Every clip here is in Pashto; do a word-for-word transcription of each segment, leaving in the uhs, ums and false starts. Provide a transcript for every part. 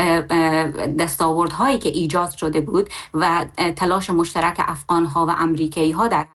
دستاوردهایی که ایجاد شده بود و تلاش مشترک افغان‌ها و امریکایی‌ها در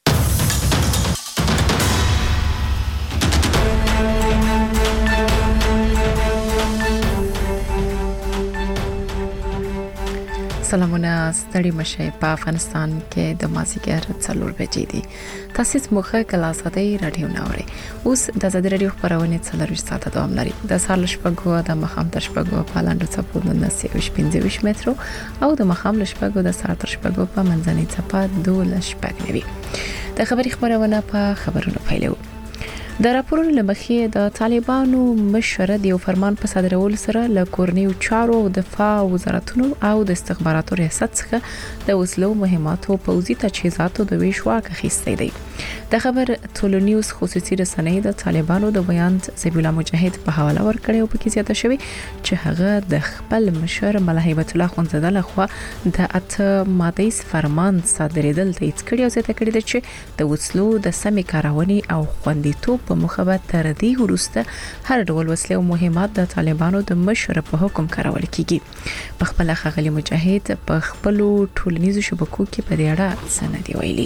سلامونه ستړي مشه په افغانستان کې د مازیګر څلور بجې دي. تاسو مخه کله آزادۍ رادیو ناوړي. اوس د آزادۍ رادیو خبرونه څلور ساعته دوام لري. د سهار شپږو د مخام تر شپږو په لاندو چپو د نسي پنځه مترو او د مخام شپږو د سهار تر شپږو په منځنۍ چپه دوه شپږ نوي. د خبري خبرونه په خبرونو پیلو. د راپورونو لمخې د طالبانو مشر د یو فرمان په صادرولو سره له کورنیو چارو او دفاع وزارتونو او د استخباراتو ریاست څخه د وسلو مهماتو پوځي تجهیزاتو د ویش واک اخیستی دی. د خبر ټولنیوز خصوصي رسنۍ د طالبانو د بیان ذبیح الله مجاهد په حواله ورکړی او پکې زیاته شوی چې هغه د خپل مشر ملا هیبت الله خونزاده لخوا د اته مادیس فرمان صادریدل تایید کړی او زیاته کړی دی چې د وسلو د سمې کارونې او خوندیتوب په مخابه تر دې وروسته هر ډول وسلې او مهمات د طالبانو د مشر په حکم کارول کیږي. په خپل خغلی مجاهد په خپل ټولنیزو شبکو کې په دې اړه سند ویلي.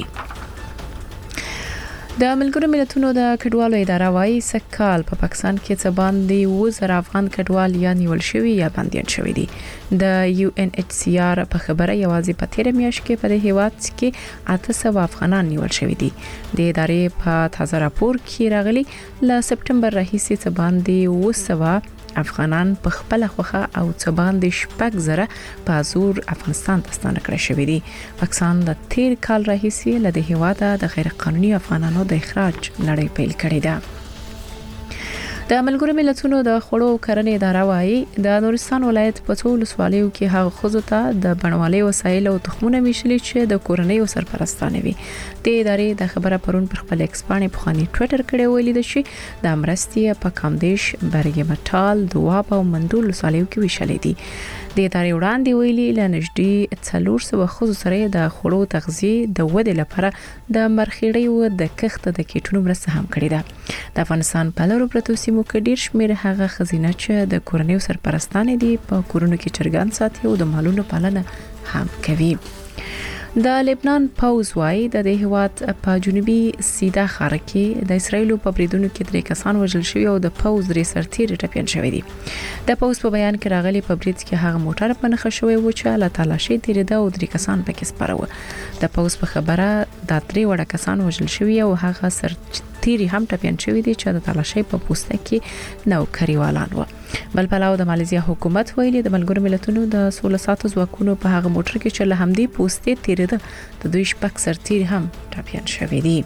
د ملګرو ملتونو د کډوالو اداره وايي سکهال په پاکستان کې څه باندې وزر افغان کډوال یا نیول شوی یا بنديان شوی دي. د یو ان ایچ سی آر په خبره یوازې په تیر میاشت کې په هیواد کې اته سوه افغانان نیول شوی دي. د ادارې په تازه راپور کې راغلي ل سپټمبر راهیسې څه باندې اوه سوه افغانان په خپل خوخه او څه باندې شپږ زره په زور افغانستان ته ستانه کړی شوی دي. پاکستان د تیر کال راهیسې له د هیواد د غیر قانوني افغانانو د اخراج لړۍ پیل کړې ده. د ملګرو ملتونو د خړو کرنې اداره وايي د نورستان ولایت په ټول ولسوالیو کې هغه خزو ته د بڼوالۍ وسایل او تخمونه میشلي چې د کورنۍ سرپرستانه وي. د ادارې د خبره پرون پر خپل ایکس باندې په خاني ټوئیټر کړي ویلي د شي د امرستي په کامدیش برګ مټال دواب او مندول وسوالیو کې وشلې دي. د ادارې وړاندې ویلي لنجدي څلور سوه خزو سره د خړو تغذیه د ودې لپاره د مرخیړی او د کښت د کیټونو مرسته هم کړې ده. د افغانستان په لورو پروتو سیمو کې ډیر شمیر هغه خزینه چې د کورنیو سرپرستانه دي په کورونو کې چرګان ساتي او د مالونو پالنه هم کوي. د لبنان پوز وايي د هیواد په جنوبي سیدا خار کې د اسرایل په بریدونو کې درې کسان وژل شوی او د پوز درې سرتیر ټپيان شوی دي. د پوز په بیان کې راغلي په برید کې هغه موټر په نخښه شوی و چې الله تعالی شي تیرې ده او درې کسان پکې سپاره. د پوز په خبره د درې وړ کسان وژل شوی او هغه سرتیر هم ټپيان شوی دي چې د تعالی شي په پوسټ کې نوکریوالان و. بل بلاو د ماليزیا حکومت ویلي د ملګرو ملتونو د سولې ساتو ځواکونو په هغه موټر کې چې له همدې پوسټې تیرې ده د دوی شپږ سرتیر هم ټپيان شوی دي.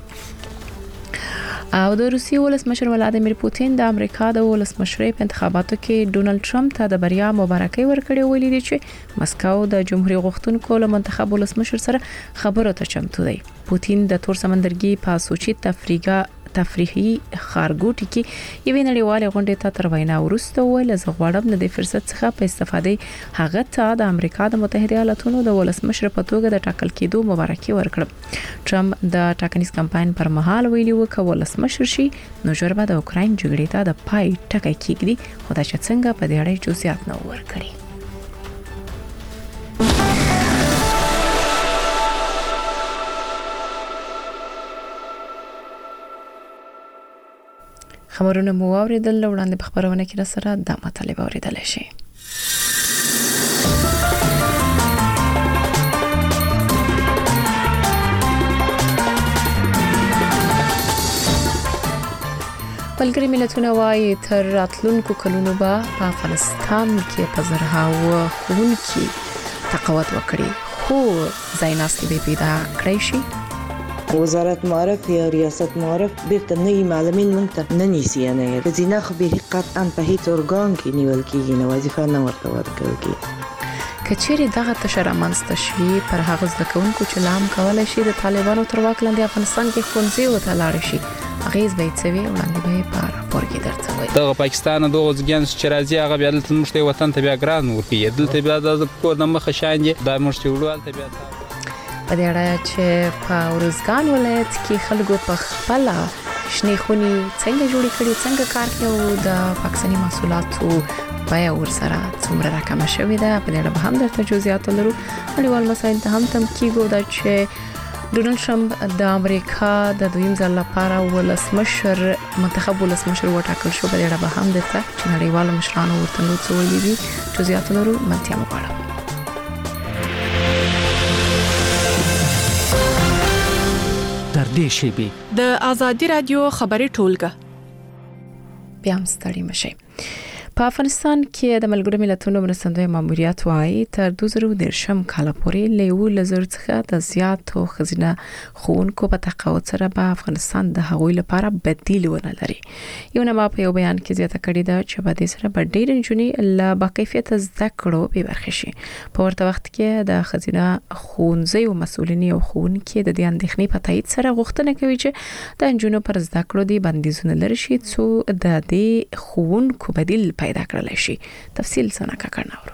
او د روسیې ولسمشر ولادیمیر پوتین د امریکا د ولسمشرۍ په انتخاباتو کې ډونالد ټرمپ ته د بریا مبارکي ورکړې ویلي دي چې مسکو د جمهوریت غوښتونکو له منتخب ولسمشر سره خبرو ته چمتو دی. پوتین د تور سمندرګي په سوچي تفریقا تفریحي خارګوټي کې یوې نړیوالې غونډې ته تر وینا ورسته ویل زه غواړم د دې فرصت څخه په استفادې هغه ته د امریکا د متحده ایالاتونو د ولسمشر په توګه د ټاکل کېدو مبارکي ورکړم. ټرمپ د ټاکنیز کمپاین پر مهال ویلي و چې ولسمشر شي نو ژر به د اوکراین جګړې ته د پای ټکی کېږدي خو دا چې څنګه په دې اړه جزئیات نه ورکړي. خبرونه مو اوریدل وړاندې په خبرونه کې را سره د مطالب اوریدل شي. ملګري ملتونه وايي تر راتلونکو کلونو به په افغانستان کې په زرهاوه ښوونکي تقاعد وکړي خو ځایناستي به پیدا کړی شي. وزارت معارف یا ریاست معارف بیرته نوی معلمین مونږ ته نه نیسي. نه د زینا خو به قطعا په هیڅ ارګان کې نیول کېږي نه وظیفه نه ورته ورکول کېږي. کچېری دغه تشرمنست شي پر هغه ځکهونکو چې لام کولای شي د طالبانو تر واک لاندې افغانستان کې خونځي او تلاړ شي غیز به څوي وړاندې به په راپور کې درته وایي. دغه پاکستان دغه ځګن چې راځي هغه بیا دلته موږ ته وطن ته بیا ګران ورکی دلته بیا د کور د مخه شاندې دا موږ ته وړول ته بیا په دې اړه چې په ورزګان ولایت کې خلکو په خپل شنې خونی څنګه جوړ کړي څنګه کار کوي د پاکستاني محصولاتو بیا ورسره څومره راکمه شوې ده په دې اړه به هم درته جزئیات لرو. نړیوال مسایل ته هم تم کیږي دا چې ډونالد ټرمپ د امریکا د دویم ځل لپاره ولسمشر منتخب ولسمشر وټاکل شو. په دې اړه به هم درته چې نړیوال مشرانو ورته نو څه ویلي دي جزئیات لرو. منتیا مغواړم در دې شیبې د آزادي رادیو خبري ټولګه بیا هم ستړي مشي. په افغانستان کې د ملګرو ملتونو مرستندوی ماموریت وايي تر دوه زره دېرشم کال پورې له یو لزر څخه د زیاتو خزینه خوونکو په تقاعد سره به افغانستان د هغوی لپاره بدیل ونه لري. یو نه په یو بیان کې زیاته کړې ده چې په دې سره به ډېر نجونې له باکیفیت زده کړو به برخه شي. په ورته وخت کې د خزینه خوونځي او مسؤلین او خوونکي د دې اندېښنې په تایید سره غوښتنه کوي چې د نجونو پر زده کړو دي بندیزونه لري شي څو د دې خوونکو بدیل پیدا کړل شي. تفصیل څنګه کړناورو.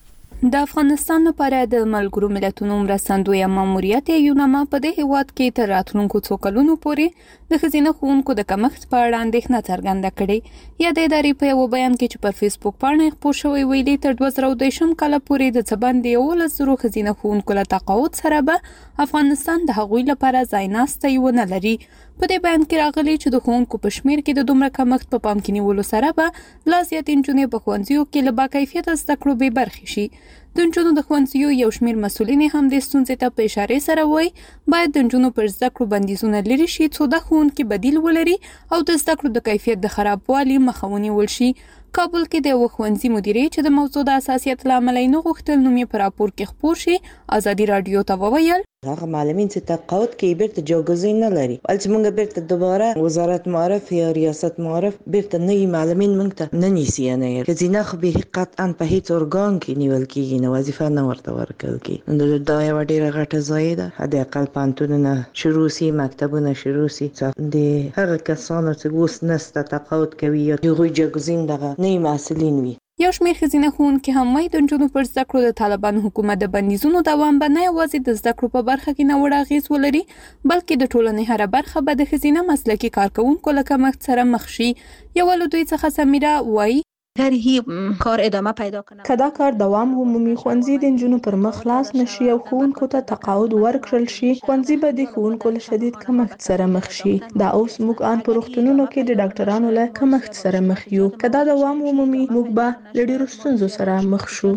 د افغانستان لپاره د ملګرو ملتونو مرستندوی ماموریت یونما په دې هیواد کې تر راتلونکو څو کلونو پورې د خزینه خوونکو د کمښت په اړه اندېښنه څرګنده کړې. یا د ادارې په یو بیان کې چې پر فیسبوک باندې خپور شوی ویلي تر دوه زره دېرشم کال پورې د څبندې یو لزرو خزینه خوونکو له تقاعد سره به افغانستان د هغوی لپاره ځای ناستی ونه لري. په دې بیان کې راغلي چې د خوونکو په شمیر کې د دومره کمښت په پام کې نیولو سره به لا زیات نجونې په ښوونځیو کې له باکیفیته زده کړو بې برخې شي. د نجونو د ښوونځیو یو شمیر مسؤلین هم د ستونزې ته په اشاره سره وایي باید د نجونو پر زده کړو بندیزونه لري شي څو د ښوونکي بدیل ولري او د زده کړو د کیفیت د خرابوالي مخه ونیول شي. کابل کې د یو ښوونځي مدیرې چې د موضوع د حساسیت له امله نه غوښتل نوم یې په راپور کې خپور شي آزادي رادیو ته وویل هغه معلمین چې تقاعد کوي بیرته جوګزین نه لري. ولې موږ بیرته دوباره وزارت معارف یا ریاست معارف بیرته نوی معلمین موږ ته نه نیسي نه یې خزینه خو به قطعا په هیڅ ارګان کې نیول کیږي نه وظیفه نه ورته ورکول کیږي. دا یو ډیره غټه ځای ده. د اقل پانتونونه شروع سي مکتبونه شروع سي د هغه کسانو چې اوس نسته تقاعد کوي یا دوی جوګزین دغه نه مسؤلین وي. یو شمېر ښځینه ښوونکي هم وایي د نجونو پر زده کړو د طالبانو حکومت د بندیزونو دوام به نه یوازې د زده کړو په برخه کې ناوړه اغېز ولري بلکې د ټولنې هره برخه به د ښځینه مسلکي کارکوونکو له کمښت سره مخ شي. یوه له دوی څخه سمیره وایي کار ادامه پیدا کنه که دا کار دوام ومومي ښوونځي د نجونو پر مخ خلاص نشي او ښوونکو ته تقاعد ورکړل شي ښوونځي به د ښوونکو له شدید کمښت سره مخ شي. دا اوس موږ ان په روغتونونو کې د ډاکټرانو له کمښت سره مخ یو. که دا دوام ومومي موږ به له ډېرو ستونزو سره مخ شو.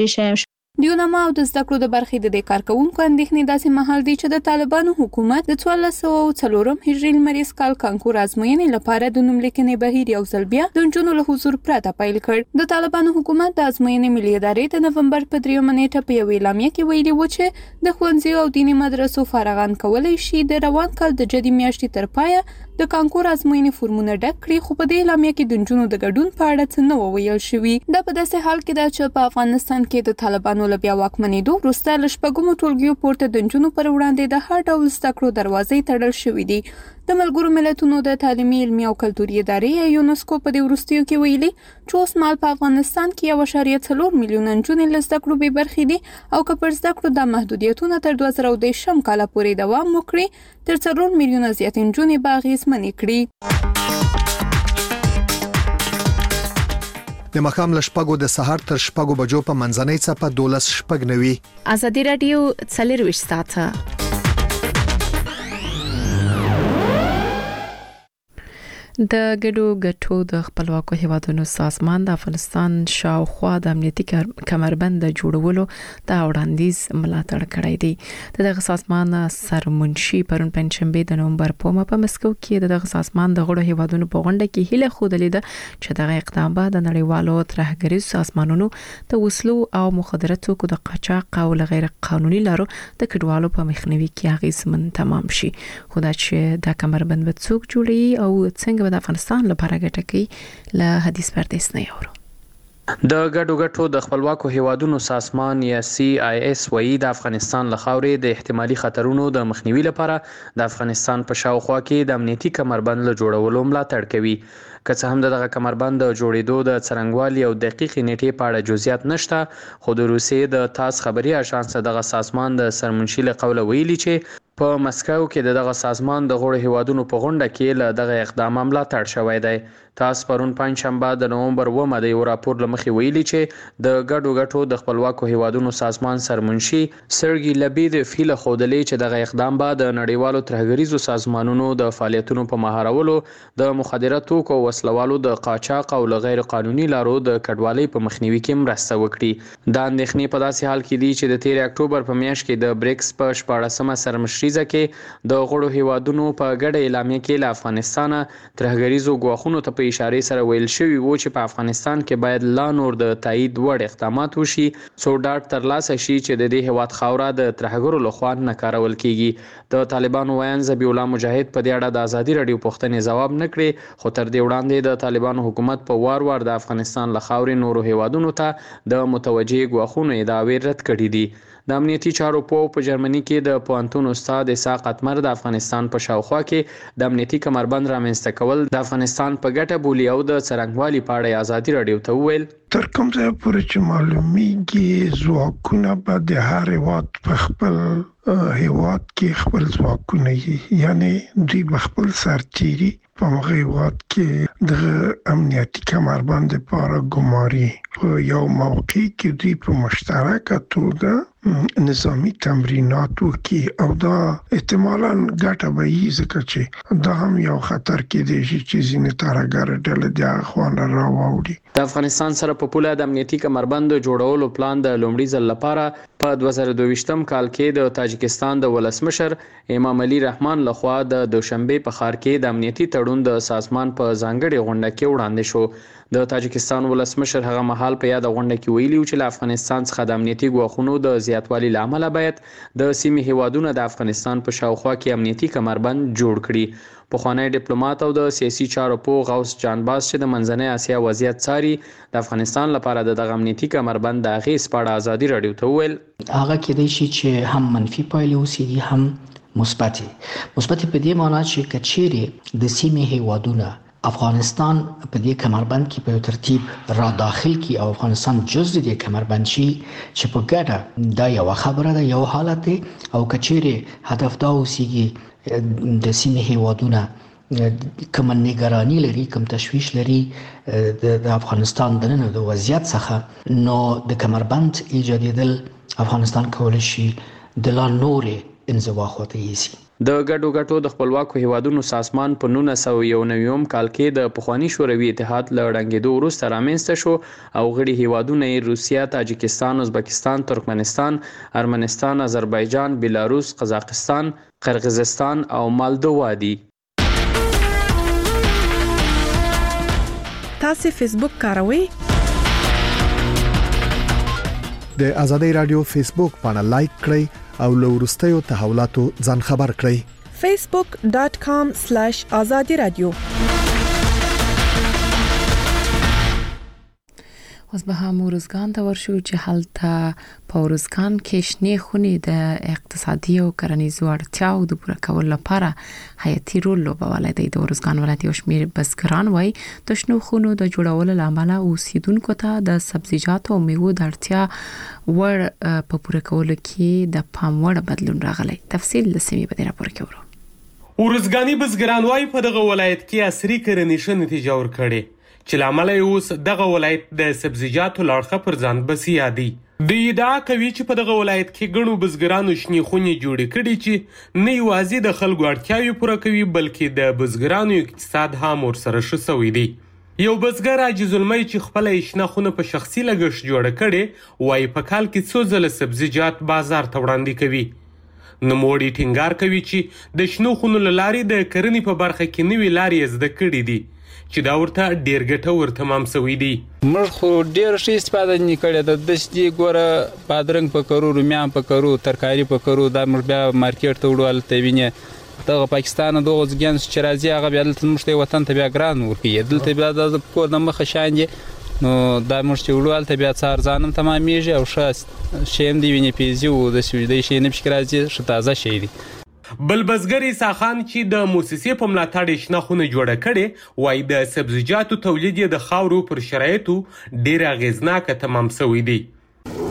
د یونما او د زده کړو د برخې د دې کارکوونکو اندېښنې داسې مهال دي چې د طالبانو حکومت د څوارلس سوه څلورم هجري لمریز کال کانکور ازموینې لپاره د نوملیکنې بهیر یو ځل بیا د نجونو له حضور پرته پیل کړ. د طالبانو حکومت د ازموینې ملي ادارې د نومبر په دریمه نیټه په یوې اعلامیه کې ویلي و چې د ښوونځیو او دیني مدرسو فارغان کولی شي د روان کال د جدي میاشتې تر پایه د کانکور ازموینې فورمونه ډک کړي خو په دې اعلامیه کې د نجونو د ګډون په اړه څه نه ویل شوي. دا په داسې حال کې ده چې په افغانستان کې د طالبانو له بیا واکمنېدو وروسته له شپږمو ټولګیو پورته د نجونو پر وړاندې د هر ډول زده کړو دروازې تړل شوې دي. د ملګرو ملتونو د تعلیمي علمي او کلتوري ادارې یا یونسکو په دې وروستیو کې ویلي چې اوس مهال په افغانستان کې یو اعشاریه څلور میلیونه نجونې له زده کړو بې برخې دي او که پر زده کړو دا محدودیتونه تر دوه زره دېرشم کاله پورې دوام وکړي تر څلور میلیونه زیاتې نجونې به اغېزمنې کړي. د مخام له شپږو د سهار تر شپږو بجو په منځنۍ څپه دولس شپږ نوي. آزادي رادیو څلرویشت ساعته د ګډو ګټو د خپلواکو هیوادونو سازمان د افغانستان شاوخوا د امنیتي کمربند د جوړولو د وړاندیز ملاتړ کړی دی. دغه سازمان سرمنشي پرون پنځشنبه د نومبر په مه په مسکو کې دغه سازمان د غړو هیوادونو په غونډه کې هیله خوده لیده چې دغه اقدام به د نړیوالو ترهګریزو سازمانونو د وسلو او مخدراتو کو د قاچاق او غیر قانوني لارو د کډوالو په مخنیوي کې اغیزمن تمام شي. خو دا چې د کمربند به څوک جوړي او څنګه د افغانستان لپاره ګټه کوي له حدیث پردیس نه یورو. د ګډو ګټو د خپلواکو هیوادونو سازمان یا سی آی اس وایي د افغانستان له خاورې د احتمالي خطرونو د مخنیوي لپاره د افغانستان په شاوخوا کې د امنیتي کمربند له جوړولو ملاتړ کوي. که څه هم دغه کمربند د جوړېدو د څرنګوالي او دقیقې نیټې په اړه جزئیات نشته خو د روسیې د تاس خبري اژانس دغه سازمان د سرمنشي له قوله ویلي چې په مسکو کې د دغه سازمان د غړو هیوادونو په غونډه کې له دغه اقدام ملاتړ شوی دی. تاسو پرون پنځشنبه د نومبر اوومه د یو راپور له مخې ویلي چې د ګډو ګټو د خپلواکو هیوادونو سازمان سرمنشي سرګي لبید فیل خودلی چې دغه اقدام به د نړیوالو ترهګریزو سازمانونو د فعالیتونو په مهارولو د مخدره توکو او وسلوالو د قاچاق او غیر قانوني لارو د کډوالۍ په مخنیوي کې مرسته وکړي. دا اندېښنې په داسې حال کې دي چې د تیر اکتوبر په میاشت کې د بریکس په شپاړسمه سرمشریزه کې د غړو هیوادونو په ګډه اعلامیه کې له افغانستان ترهګریزو ګواښونو ته په اشاره سره ویل شوی و چې په افغانستان کې باید لا نور د تایید وړ اقدامات وشي څو ډاډ ترلاسه شي چې د دې هیواد خاوره د ترهګرو لخوا نه کارول کیږي. د طالبانو ویان ذبیح الله مجاهد په دې اړه د ازادي رادیو پوښتنې ځواب نه کړي، خو تر دې وړاندې د طالبانو حکومت په وار وار د افغانستان له خاورې نورو هیوادونو ته د متوجه ګواښونو ادعاوې رد کړي دي. د امنیتي چارو پوه په جرمني کې د پوهنتون استاد اسحاق اتمر د افغانستان په شاوخوا کې د امنیتي کمربند رامنځته کول د افغانستان په ګټه بولي او د څرنګوالي په اړه ازادي رادیو ته وویل تر کوم ځای پورې چې معلومیږي ځواکونه به د هر هیواد په خپل هیواد کې خپل ځواکونه یعنی دوی به خپل سرتیري په هغه هیواد کې د امنیتي کمربند لپاره ګماري په یو موقع کې دوی په مشترکه توګه نظامی تمرینات وکي او دا احتمالاً ګټه به یې ځکه چې دا هم یو خطر کې دی چې ځینې ترهګر ډلې د اخوان راوړي. د افغانستان سره په پوله د امنیتي کمربند جوړولو پلان د لومړي ځل لپاره په دوه زره دوه کال کې د تاجکستان د ولسمشر امام علي رحمان لخوا د دوشنبه په ښار کې د امنیتي تړون د سازمان په ځانګړي غونډه کې وړاندې شو. د تاجکستان ولسمشر هغه مهال په یاد غونډه کې ویلي چې له افغانستان څخه د امنیتي ګواښونو د زیاتوالي لامل باید د سیمې هیوادونو د افغانستان په شاوخوا کې امنیتي کمربند جوړ کړي. پخوانی ډیپلوماټ او د سیاسي چارو پوه غوث جانباز چې د منځنۍ اسیا وضعیت څاري د افغانستان لپاره د دغه امنیتي کمربند د اغېز په اړه ازادي رادیو ته وویل هغه کېدای شي چې هم منفي پایلې اوسېږي هم مثبتې مثبتې په دې معنی چې کچېرې د سیمې هیوادونه افغانستان په دې کمربند کې په ترتیب را داخل کی او افغانستان جزء دې کمربند شي چې په ګډه دا یو خبره ده یو حالت دی او کچېرې هدف دا اوسېږي د سیمې هیوادونه کوم نگرانی لري کوم تشویش لري د افغانستان د نن د وضعیت څخه نو د کمربند ایجادېدل افغانستان کولای شي د لا نورې انزوا خواته یوسي. د ګډو ګټو د خپلواکو هیوادونو سازمان په نولس سوه یو نوي کال کې د پخواني شوروي اتحاد له ړنګېدو وروسته رامنځته شو او غړي هیوادونه یې روسیه، تاجکستان، ازبکستان، ترکمنستان، ارمنستان، آذربایجان، بیلاروس، قزاقستان، قرغیزستان او مالدووا دي. تاسو فیسبوک کاروئ؟ د ازادي رادیو فیسبوک باندې لایک کړئ او له وروستیو تحولاتو ځان خبر کړئ. facebook dot com slash azadi radio. اوس به هم ورزګان ته ورشو چې هلته په ورزګان کې شنې خونې د اقتصادي او کرنیزو اړتیاو د پوره کولو لپاره حیاتي رول لوبولی دی. د ورزګان ولایت یو شمېر بزګران وایي د شنو خونو د جوړولو له امله اوسیدونکو ته د سبزیجاتو او میوو د اړتیا وړ په پوره کولو کې د پام وړ بدلون راغلی. تفصیل د سیمې په دې راپور کې ورو. ورزګاني بزګران وایي په دغه ولایت کې عصري کرنې ښه نتیجه ورکړې چې لامل یې اوس دغه ولایت د سبزیجاتو لاړخه پر ځان بسیا دی. دوی ادعا کوي چې په دغه ولایت کې ګڼو بزګرانو شنې خونې جوړې کړي چې نه یوازې د خلکو اړتیاوې پوره کوي بلکې د بزګرانو اقتصاد هم ورسره ښه سوی دی. یو بزګر عاجز المی چې خپله یې شنه خونه په شخصي لګښت جوړه کړې وایي په کال کې څو ځله سبزیجات بازار ته وړاندې کوي. نوموړي ټینګار کوي چې د شنو خونو له لارې د کرنې په برخه کې نوې لارې زده کړي دي چې دا ورته ډیر ګټور تمام شوی دی. موږ خو ډیر ښه استفاده نه کړې ده. د دې ګوره بادرنګ په کرو، رومیان په کرو، ترکاري په کرو، دا موږ بیا مارکیټ ته وړو هلته وینې دغه پاکستان دغه ځګنس چې راځي هغه بیا دلته موږ ته وطن ته بیا ګران ورکوي. دلته بیا د کور د مخه شان دي نو دا موږ چې وړو هلته بیا څه ارزانم تمامیږي او ښه شی هم دی وینې پیزي او داسې دی شی نه پکې راځي ښه تازه شی دی. بل بزګر عیسی خان چې د موسسې په ملاتړ یې شنه خونه جوړه کړې وایي د سبزیجاتو تولید یې د خاورو پر شرایطو ډېر اغېزناکه تمام شوی دی.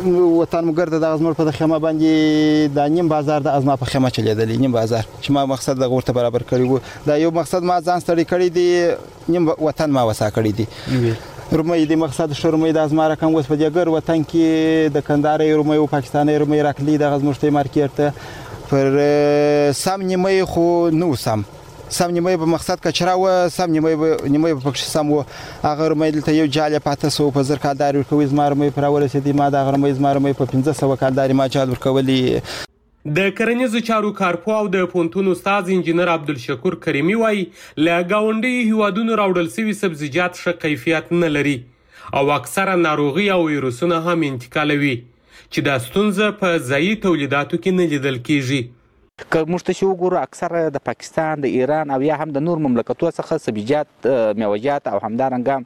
وطن مګر د ازمر په خیمه باندې د نیم بازار د ازما په خیمه چلیدلې نیم بازار چې ما مقصد د ورته برابر کړی وو دا یو مقصد ما ځان ستړي کړی دی نیم وطن ما وسا کړی دی رومي د مقصد شرمي د ازماره کوم وس په دګر وطن کې د کندهار رومي او پاکستاني رومي راکلی د ازمشتي مارکیټ پر سم نیمه خو نو سم سم نیمه په مقصد کچرا و سم نیمه نیمه په پکښ سم و هغه رومي دلته یو جاله پاته سو په زر کالدار ورکوي زماره مې پر ورسېدي ما د غرمې زماره مې په پنځه سوه کالدار ما چال ورکولي د کرنیزو چارو کارپو او د پونتون استاد انجینر عبدالشکور کریمی وایي له ګاونډي هیوادونو راوړل شوي سبزیجات ښه کیفیت نه لري او اکثره ناروغي او ویروسونه هم انتقالوي چې دا ستونزه په ځایي تولیداتو کې نه لیدل کیږي که موږ ته چې وګورو اکثره د پاکستان د ایران او یا هم د نور مملکتونو څخه سبزیجات میوجات او همدارنګه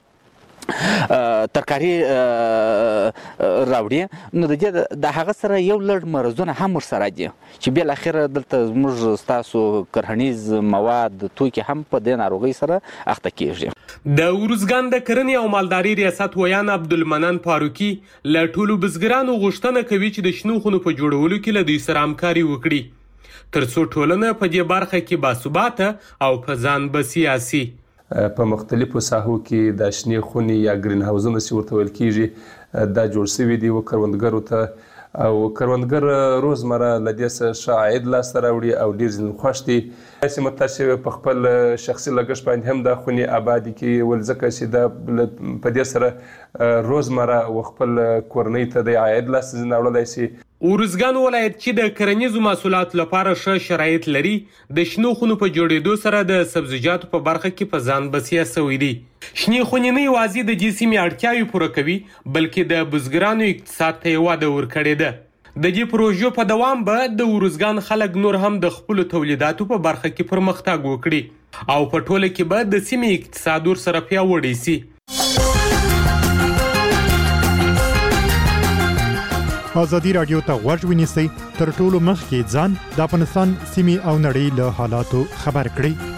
ترکاري راوړي نو د دې د هغه سره یو لړ مرزونه هم ورسره دي چې بل اخر دلته موږ تاسو کرهنیز مواد توکي هم په دې ناروغي سره اخته کیږي د ورزګان د کرنې او مالداري ریاست ویان عبدالمنان فاروقي له ټولو بزګرانو غوښتنه کوي چې د شنو خونو په جوړولو کې له دوی سره همکاري وکړي ترڅو ټولنه په دې برخه کې باثباته او په ځان بسیاسي په مختلفو ساحو کې د شنې خونې یا ګرین هاوزونه چې ورته ویل کیږي دا جوړ شوي دي و کروندګرو ته او کروندګر روزمره له دې څخه ښه عاید لاسته راوړي او ډېر ځینې خوښ دي داسې متاسفه په خپل شخصي لګښت باندې هم دا خونې آبادي کې ول ځکه چې دا په دې سره روزمره و خپل کورنۍ ته د عاید لاسته راوړلی شي ورزګان ولایت چې د کرنیزو محصولاتو لپاره ښه شرایط لري د شنو خونو په جوړېدو سره د سبزیجاتو په برخه کې په ځان بسیا شوي دي شنې خونې نه یوازې د دې سیمې اړتیاوې پوره کوي بلکې د بزګرانو اقتصاد ته یې وده ورکړې ده د دې پروژو په دوام به د ورزګان خلک نور هم د خپلو تولیداتو په برخه کې پرمختګ وکړي او په ټوله کې به د سیمې اقتصاد ورسره پیاوړی سي ازادي راډیو ته غوږ ونیسئ تر ټولو مخکې ځان د افغانستان سیمې او نړۍ له حالاتو خبر کړئ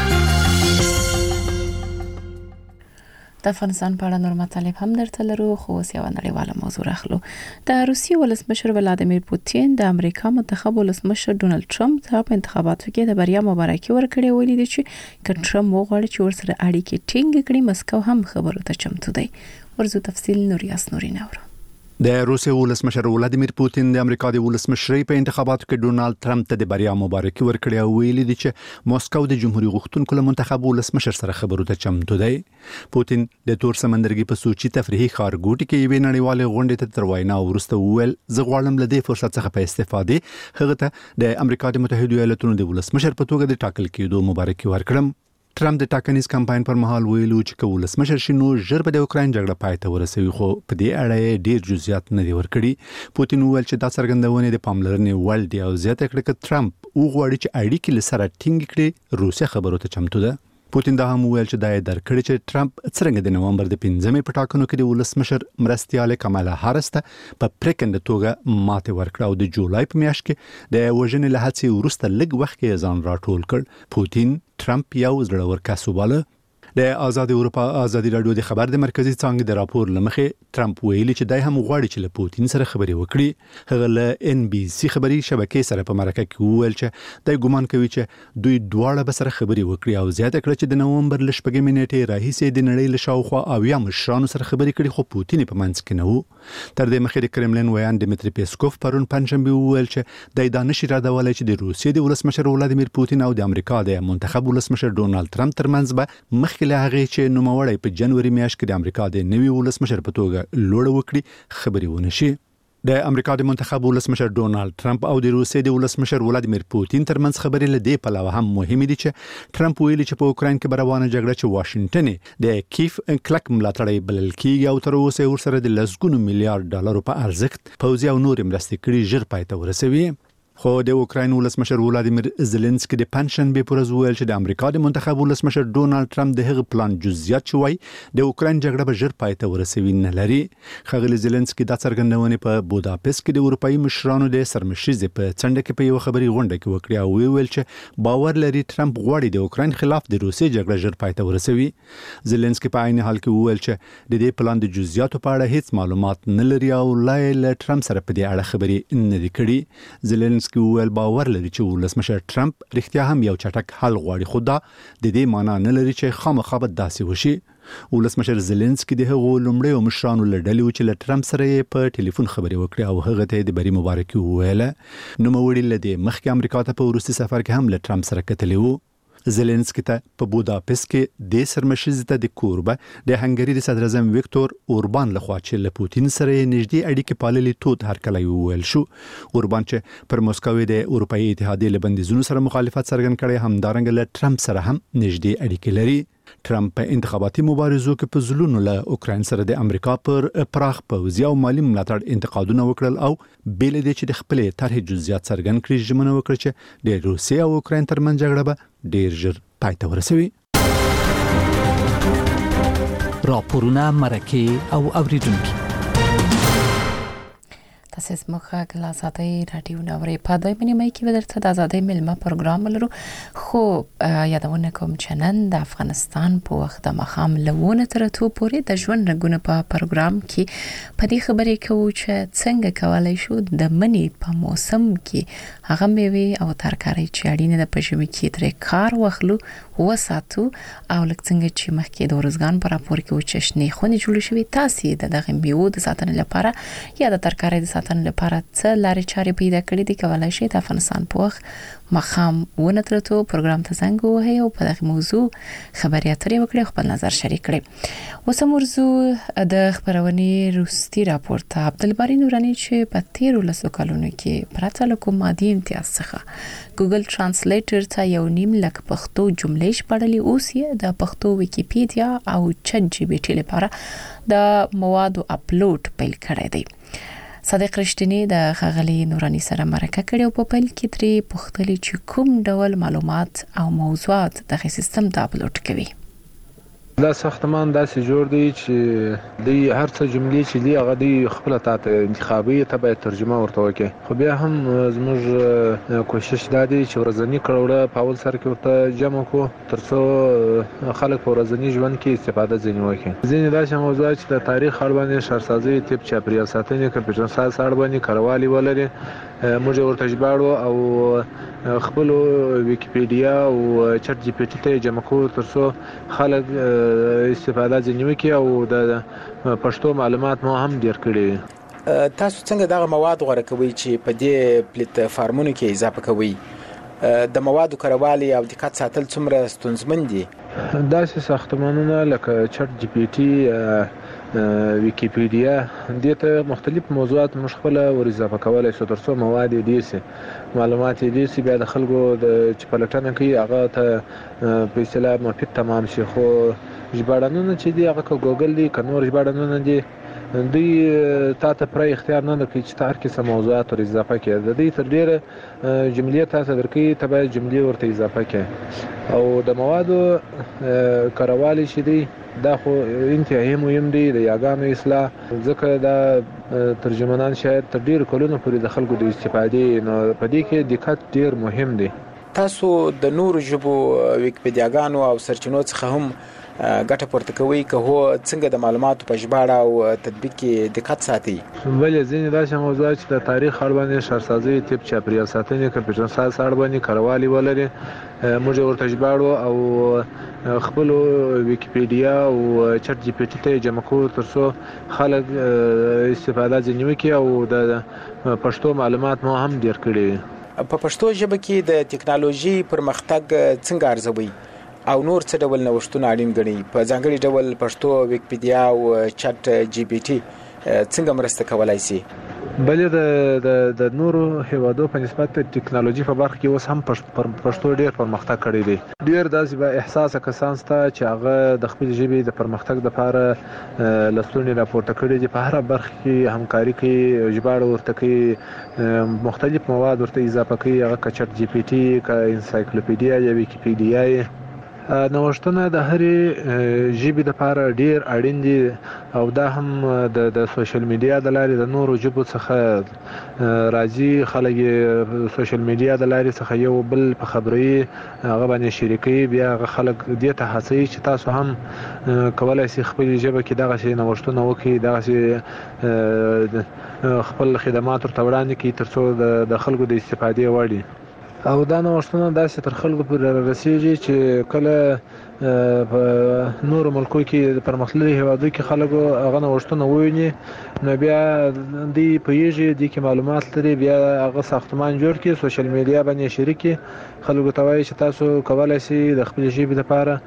د افغانستان په اړه نور مطالب هم درته لرو خو اوس یوه نړیواله موضوع راخلو د روسیې ولسمشر ولادیمیر پوتین د امریکا منتخب ولسمشر ډونالد ټرمپ ته په انتخاباتو کې د بریا مبارکي ورکړې ویلي دي چې که ټرمپ وغواړي چې ورسره اړیکې ټینګ کړي مسکو هم خبرو ته چمتو دی ورزو تفصیل نوریاس نورین اورو د روسیې ولسمشر ولادیمیر پوتین د امریکا د ولسمشرۍ په انتخاباتو کې ډونالد ټرمپ ته د بریا مبارکي ورکړې او ویلي دي چې موسکو د جمهوریت غوښتونکو له منتخب ولسمشر سره خبرو ته چمتو دی پوتین د تور سمندرګي په سوچي تفریحي ښارګوټي کې یوې نړیوالې غونډې ته تر وینا وروسته وویل زه غواړم له دې فرصت څخه په استفادې هغه ته د امریکا د متحده ایالاتونو د ولسمشر په توګه د ټاکل کېدو مبارکي ورکړم ټرمپ د ټاکنیز کمپاین پر مهال ویلو چې که ولسمشر شي نو ژر به د اوکراین جګړه پای ته ورسوي خو په دې اړه ډیر جزئیات نه دي ورکړي پوتین ویل چې دا څرګندونه د پاملرنې وړ دي او زیاته کړه چې ټرمپ وغواړي چې اړیکې له سره ټینګ کړي روسیا خبرو ته چمتو ده پوتین دا هم ویل چې دا یې درکړي چې ټرمپ څنګه د نومبر د پنځمې په ټاکنو کې د ولسمشر مرستیال کمالا هارس ته په پریکنده توګه ماته ورکړه او د جولای په میاشت کې د وژنې له هڅې وروسته لږ وخت کې ځان راټول کړ پوتین ټرمپ یو زړور کس وباله د آزاد اروپا آزادي راډیو د خبر د مرکزی څانګې د راپور لمخې ټرمپ ویلي چې دای هم غواړي چې له پوتین سره خبرې وکړي هغه له ان بي سي خبري شبکې سره په مرکه کې وویل چې دای ګومان کوي چې دوی دواړه به سره خبرې وکړي او زیاته کړه چې د نومبر ل شپږمې نیټې راهیسې د نړۍ له شاوخوا اویا مشرانو سره خبرې کړي خو پوتین په منځ کې نه وو تر دې مخکې د کرملین ویان دمیتری پیسکوف پرون پنځشنبه وویل چې دای دانش اراده چې د روسیې د ولسمشر ولادیمیر پوتین او د امریکا د منتخب ولسمشر ډونالد ټرمپ ترمنځ به مخکې له هغه چې نوموړی په جنوري میاشت کې د امریکا د نوي ولسمشر په توګه لوړ وکړي خبرې ونشي د امریکا د منتخب ولسمشر ډونالد ټرمپ او د روسیې د ولسمشر ولادیمیر پوتین ترمنځ خبرې له دې پلوه هم مهمه دي چې ټرمپ ویلي چې په اوکراین کې روانه جګړه چې واشنگټن د کیف کلک ملاتړی بلل کیږي او تر اوسه ورسره د لسګونو میلیارډ ډالرو په ارزښت پوځي او نور مرستې کړي ژر پای ته ورسوي خو د اوکراین ولسمشر ولادیمیر زيلنسکي د پنشن به پرز ویل چې د امریکا د منتخب ولسمشر ډونالد ټرمپ د هغه پلان جزئیات چوي د اوکراین جګړه به ژر پای ته ورسوي نه لري. خغلی زيلنسکي د څرګندونې په بوداپست کې د اروپאי مشرانو د سرمشيزې په څنډه کې په یو خبري غونډه کې وکړي او ویل چې باور لري ټرمپ غواړي د اوکراین خلاف د روسي جګړه ژر پای ته ورسوي. زيلنسکي په عین حال کې ویل چې د دې پلان د جزئیاتو په اړه هیڅ معلومات نه لري او لا ټرمپ سره په دې اړه خبري نه دي کړي. زيلنسکي کی ویل باور لري چې ولسمشر ټرمپ رښتیا هم یو چټک حل غواړي خو دا د دې معنی نه لري چې خامخا به داسې وشي. ولسمشر زيلنسکي د هغو لومړی مشرانو لړلې چې له ټرمپ سره په ټلیفون خبري وکړي او هغه ته د بری مبارکي وویله. نو موري لدی مخکې امریکا ته په روسي سفر کې هم له ټرمپ سره کتلی وو. زيلنسکي ته په بوداپست کې د سرمشيزې ته د کوربه د هنګري د صدر اعظم ویکتور اوربان لخوا چې له پوتین سره نږدې اړیکې پاللې تود هرکلی وویل شو. اوربان چې پر موسکو د اروپאי اتحادیې له بندیزونو سره مخالفت څرګند کړي همدارنګه له ټرمپ سره هم نږدې اړیکې لري. ټرمپ په انتخاباتي مبارزو کې په ځلونو له اوکراین سره د امریکا پر پراخ پوځي او مالی ملاتړ انتقادونه وکړل او بیل دي چې د خپل طرح جزئیات څرګند کړي ژمنه وکړه چې د روسیې او اوکراین ترمنځ جګړه به ډیر ژر پای ته ورسوي. راپورونه مرکه او اوریدونکو تاسو مخه کله آزادۍ رادیو نوري په دای منی مې کې ودرته د آزادۍ ملما پروګرام لرو خو یادونه کوم چې نن د افغانستان په وخت د مخام لونه تر تو پورې د ژوند رګونه په پروګرام کې په دې خبرې کوو چې څنګه کولای شو د منی په موسم کې هغه میوه او ترکاري چې اړینه د پښوی کې تر کار واخلو وساتو او لکه څنګه چې مخکې د ورزګان په راپور کې و چې شنې خونې جوړ شوې تاسو د دغه میوه د ساتنې لپاره یا د ترکاري د ساتنې لپاره څه لارې چارې پیدا کړې دي کولای شي د افغانستان په وخت مخام ونه ترته پروګرام ته څنګه وه او په دغه موضوع خبري اترې وکړي خپل نظر شریک کړي. اوس موضوع د خبرونې روستي راپورټ عبدالباری نورانی چې په تیر ولسو کلونو کې پراته له کوم مادي امتیاز څخه ګوګل ترانسلیټر ته یو نیم لک پښتو جملې شپړلې اوس یې د پښتو ویکیپیډیا او چټ جی پی ټی لپاره د موادو اپلوډ پیل کړی دی. صادق رښتینی د خغلی نورانی سره مرکه کړي او په پیل کې ترې پوښتلې چې کوم ډول معلومات او موضوعات د سیستم ته اپلوډ کوي. دا ساختمان داسې جوړ دی چې د هر څه جملې چې دی هغه دی خپل ته انتخابي ته باید ترجمه ورته وکړي. خو بیا هم زموږ کوشش دا دی چې ورځنی کړوړه په اول سر کې ورته جمع کو ترڅو خلک په ورځنی ژوند کې استفاده ځنی وکړي. ځینې داسې موضوعات چې د تاریخ اړه باندې شهرسازي تیپ چاپیریال ساتنې کمپیوټر ساینس اړه باندې کاروالي ولري موږ ورته ژباړو او خپل ویکیپیډیا او چټ جی پی ټی ته جمع کو ترڅو خلک استفاده ځنی وکړي او د پښتو معلومات مو هم ډیر کړي. تاسو څنګه دغه مواد غوړه کوي چې په دې پلیټ فارمونو کې اضافه کوي؟ د موادو کاروالي او دقت ساتل څومره ستونزمن دي؟ داسې ساختمانونه لکه چټ جی پی ټی ویکیپیډیا دې ته مختلف موضوعات موږ خپل ور اضافه کولای شو ترڅو مواد دې سي معلومات دې سي بیا د خلکو د چپلټنه کوي هغه ته په اصطلاح مفید تمام شي. خو ژباړنونه چې دی هغه ګوګل دی کنور ژباړنونه دي دوی تاسو پر اختیار نه لري چې تار کې سم موضوعات ور اضافه کړي. د دې تر ډیره جملې تاسو درکې ته باید جملې ورته اضافه کړي او د موادو کاروالي شي دی دا خو انتهایی مهم دی د یاګانو اصلاح ځکه دا ترجمانان شاید تر ډیر کلونو پورې د خلکو د استفادې نو په دې کې دقت ډیر مهم دی. تاسو د نور ژبو ویکیپیډیاګانو او سرچینو څخه هم ګټه پورته کوي که هو څنګه د معلوماتو په ژباړه او تطبیق کې دقت ساتي؟ ولې ځینې داسې موضوعات چې د تاریخ اړه باندې شهرسازي تیپ چاپیریال ساتنې کمپیوټر ساینس اړه باندې کاروالي ولري موږ ورته ژباړو او خپل ویکیپیډیا او چټ جی پی ټی ته جمع کوو ترڅو خلک استفاده ځنی وکړي او د پښتو معلومات مو هم ډیر کړي. په پښتو ژبه کې د ټکنالوژي پرمختګ څنګه ارزوي او نور څه ډول نوښتونه اړین ګڼي؟ په ځانګړي ډول پښتو ویکیپیډیا او چټ جی پی ټی څنګه مرسته کولای شي؟ بلې د د نورو هیوادو په نسبت ټکنالوژي په برخه کې اوس هم پښتو ډیر پرمختګ کړی دی. ډیر داسې به احساس کسان شته چې هغه د خپل ژبې د پرمختګ لپاره لستونی راپورته کړي دي، په هر برخه کې همکاري کوي، ژباړه ورته کوي، مختلف مواد ورته اضافه کوي، هغه که چټ جی پی ټي که انسایکلوپیډیا یا ویکیپیډیا یې. نوښتونه د هرې ژبې لپاره ډیر اړین دي او دا هم د د سوشل میډیا د لارې د نورو ژبو څخه راځي. خلک یې سوشل میډیا د لارې څخه یو بل په خبري هغه باندې شریکوي، بیا هغه خلک دې ته هڅوي چې تاسو هم کولی شئ خپل ژبه کې دغسې نوښتونه وکړئ، دغسې خپل خدمات ورته وړاندې کړئ تر څو د خلکو د استفادې وړ وي. او دا نوښتونه داسې تر خلکو پورې رسیږي چې کله په نورو ملکو کې د پرمختللي هیوادو کې خلکو هغه نوښتونه وویني نو بیا دوی پوهېږي دوی کې معلومات لري، بیا هغه ساختمان جوړ کړي، سوشل میډیا باندې شریک کړي، خلکو ته وایي چې تاسو کولی شئ د خپلې ژبې لپاره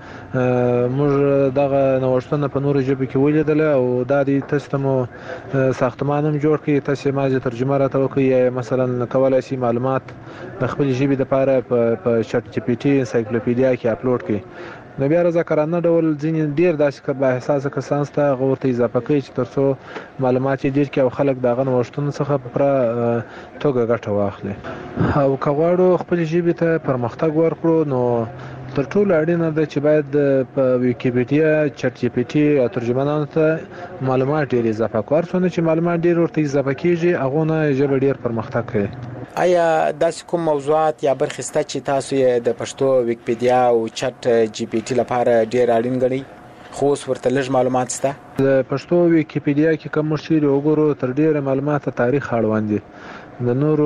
موږ دغه نوښتونه په نورو ژبو کې ولیدل او دا دی تاسو ته مو ساختمان هم جوړ کړي، تاسو مازې ترجمه راته وکړئ، یا مثلا کولی شئ معلومات د خپلې ژبې لپاره په چټ جی پی ټي انسایکلوپیډیا کې اپلوډ کړي. نو بیا رضاکارانه ډول ځینې ډېر داسې با احساسه کسان شته هغه ورته اضافه کوي چې تر څو معلومات یې ډېر کړي او خلک د هغه نوښتونو څخه په پوره توګه ګټه واخلي. او که غواړو خپلې ژبې ته پرمختګ ورکړو نو تر ټولو اړینه ده چې باید په ویکیپیډیا، چټ جی پی ټي او ترجمانانو ته معلومات ډېر اضافه کړو. هر څومره چې معلومات ډېر ورته اضافه کېږي هغونه ژبه ډېر پرمختګ کوي. آیا داسې کوم موضوعات یا برخې شته چې تاسو یې د پښتو ویکیپیډیا او چټ جی پی ټي لپاره ډېر اړین ګڼئ خو اوس ورته لږ معلومات شته؟ د پښتو ویکیپیډیا کې کوم موږ چیرې وګورو تر ډېره معلومات تاریخ اړوند دي، د نورو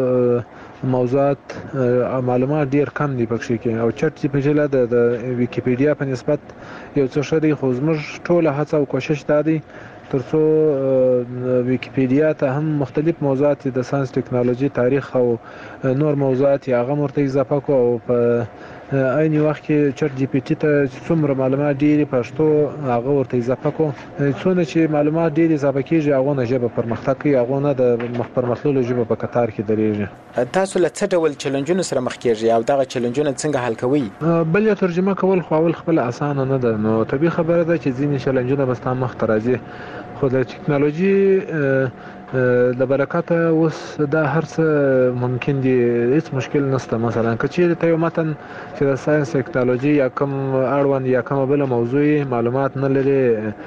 موضوعات معلومات ډېر کم دي پکښې کې. او چټ جی پی ټي له د ویکیپیډیا په نسبت یو څه ښه دی، خو زموږ ټوله هڅه او کوشش دا دی تر څو ویکیپیډیا ته هم مختلف موضوعات د ساينس، ټکنالوژي، تاریخ او نور موضوعات یې هغه ورته اضافه کړو او په عین وخت کې چټ جی پی ټي ته څومره معلومات ډېرې پښتو هغه ورته اضافه کړو. څونه چې معلومات ډېر اضافه کېږي هغونه ژبه پرمختګ کوي، هغونه د پرمختللو ژبو په کتار کې درېږي. تاسو له څه ډول چیلنجونو سره مخ کېږئ او دغه چیلنجونه څنګه حل کوئ؟ بل یې ترجمه کول خو اول خپله اسانه نه ده، نو طبیعي خبره ده چې ځینې چیلنجونه به ستا مخ ته راځي، خو د ټکنالوژي د برکته اوس دا هر څه ممکن دي، هیڅ مشکل نشته. مثلا که چیرې ته یو متن چې د ساينس، ټکنالوژي یا کوم اړوند یا کومه بله موضوع معلومات نه لري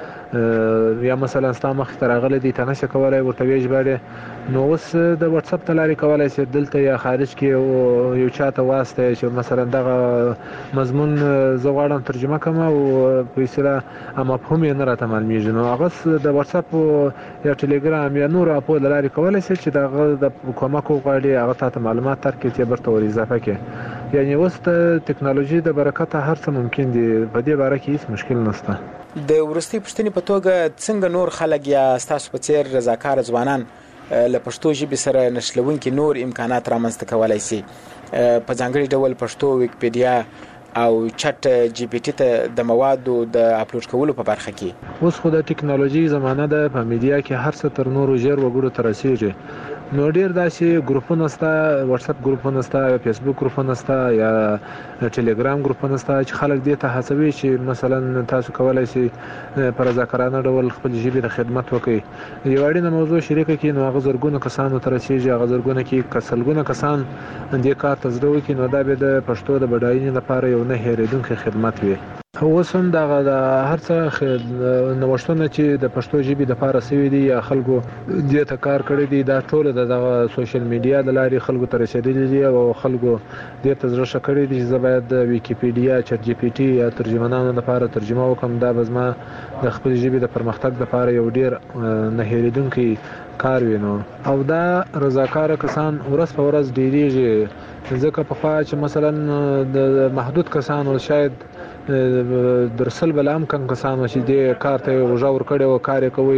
یا مثلا ستا مخې ته راغلی دی ته نشې کولی ورته وژباړې، نو اوس د واتساپ ته لارې کولی شې دلته یا خارج کې یو چا ته واستوې چې مثلا دغه مضمون زه غواړم ترجمه کړم او په اصطلاح مفهوم یې نه راته معلومېږي، نو هغه د واتساپ یا ټلیګرام یا نورو اپو له لارې کولی شې چې د هغه د کومک وغواړي، هغه تا ته معلومات درکړي چې برته ور اضافه کړي. یعنې اوس د ټکنالوژي د برکته هر څه ممکن دي، په دې باره کې هیڅ مشکل نشته. د وروستۍ پوښتنې په توګه څنګه نور خلک یا ستاسو په څېر رضاکاره ځوانان له پښتو ژبې سره نښلوونکي نور امکانات رامنځته کولی شي په ځانګړي ډول پښتو ویکیپیډیا او چټ جی پی ټي ته د موادو د اپلوډ کولو په برخه کې؟ اوس خو د ټکنالوژي زمانه ده، په میډیا کې هر څه تر نورو ژر وګړو ته رسېږي، نو ډېر داسې ګروپونه شته، واتساپ ګروپونه شته، فیسبوک ګروپونه شته یا ټلیګرام ګروپونه شته چې خلک دې ته هڅوي چې مثلا تاسو کولی شئ په رضاکارانه ډول خپل ژبې د خدمت وکړئ، یو اړینه موضوع شریکه کړي، نو هغه زرګونه کسانو ته رسېږي، هغه زرګونه کې که سلګونه کسان دې کار ته زړه وکړي، نو دا به د پښتو د بډاینې لپاره یو نه هېرېدونکی خدمت وي. اوس هم دغه د هر څه نوښتونه چې د پښتو ژبې دپاره سوي دي یا خلکو دې ته کار کړی دی، دا ټوله د دغه سوشل میډیا د لارې خلکو ته رسېدلي دي او خلکو دې ته زړه ښه کړی دی چې زه باید د ویکیپیډیا، چټ جی پی ټي یا ترجمانانو لپاره ترجمه وکړم، دا به زما د خپل ژبې د پرمختګ لپاره یو ډېر نه هېرېدونکی کار وي. نو او دا رضاکاره کسان ورځ په ورځ ډېرېږي، ځکه پخوا چې مثلا د محدود کسانو شاید درسل بل هم کم کسانو چې دې کار ته اوږه ورکړې وه، کار یې کوئ،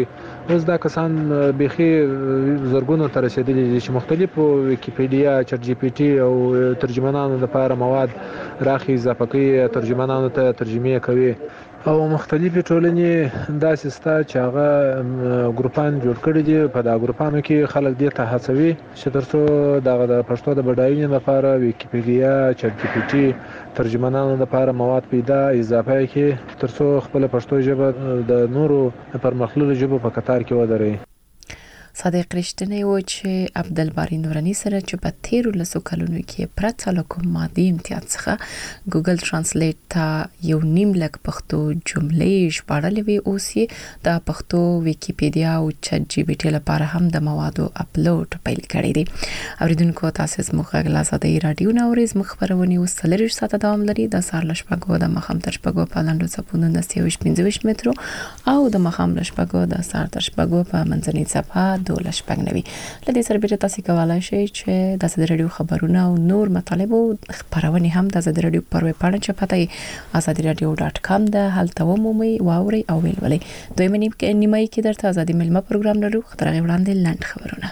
اوس دا کسان بيخي زرګونو تر رسیدلي دي چې مختلفو ویکیپیډیا چټ جی پی ټي او ترجمانانو لپاره مواد راخي اضافه کوي، ترجمانانو ته ترجمه کوي او مختلفې ټولنې داسې ستا چې هغه ګروپان جوړ کړي دي. په دا ګروپانو کې خلک دې ته هڅوي چې ترڅو دغه د پښتو د بډاینې لپاره ویکیپیډیا چټ جی پی ټي ترجمانانو لپاره مواد پیدا اضافه کړي ترڅو خپل پښتو ژبه د نورو پرمختللو ژبو په کتار کې ودروي. صادق رښتینی و چې عبدالباری نورانی سره چې په تیرو لسو کلونو کې پرته له کوم مادي امتیاز څخه ګوګل ترانسلیټ ته یو نیم لک پښتو جملې ژباړلې وي، اوس یې د پښتو ویکیپیډیا او چټ جی پی ټي لپاره هم د موادو اپلوډ پیل کړی دی. اوریدونکو تاسو زموږ غږ لا آزادۍ رادیو نو ورځ مخبرونه اوس څلور ساعته دوام لري. د سهار لشپګو د مخام تر شپګو په لاندو ځپونو د سیوش پنځه مترو او د مخام لشپګو د سهار تر شپګو په منځنۍ ځپا دولس شپږنوي. لدې سره به تاسو کولای شئ چې د زړه رادیو خبرونه او نور مطالب او خبرونه هم د زړه رادیو پر ویب پاڼه چپتای ازادي رادیو ډاټ کام د هلته ومومي واوري او ویلولي. دوی منیم کې نیمای کې درته ازادي ملما پروګرام لرو. خطرغه وړاندې لاند خبرونه.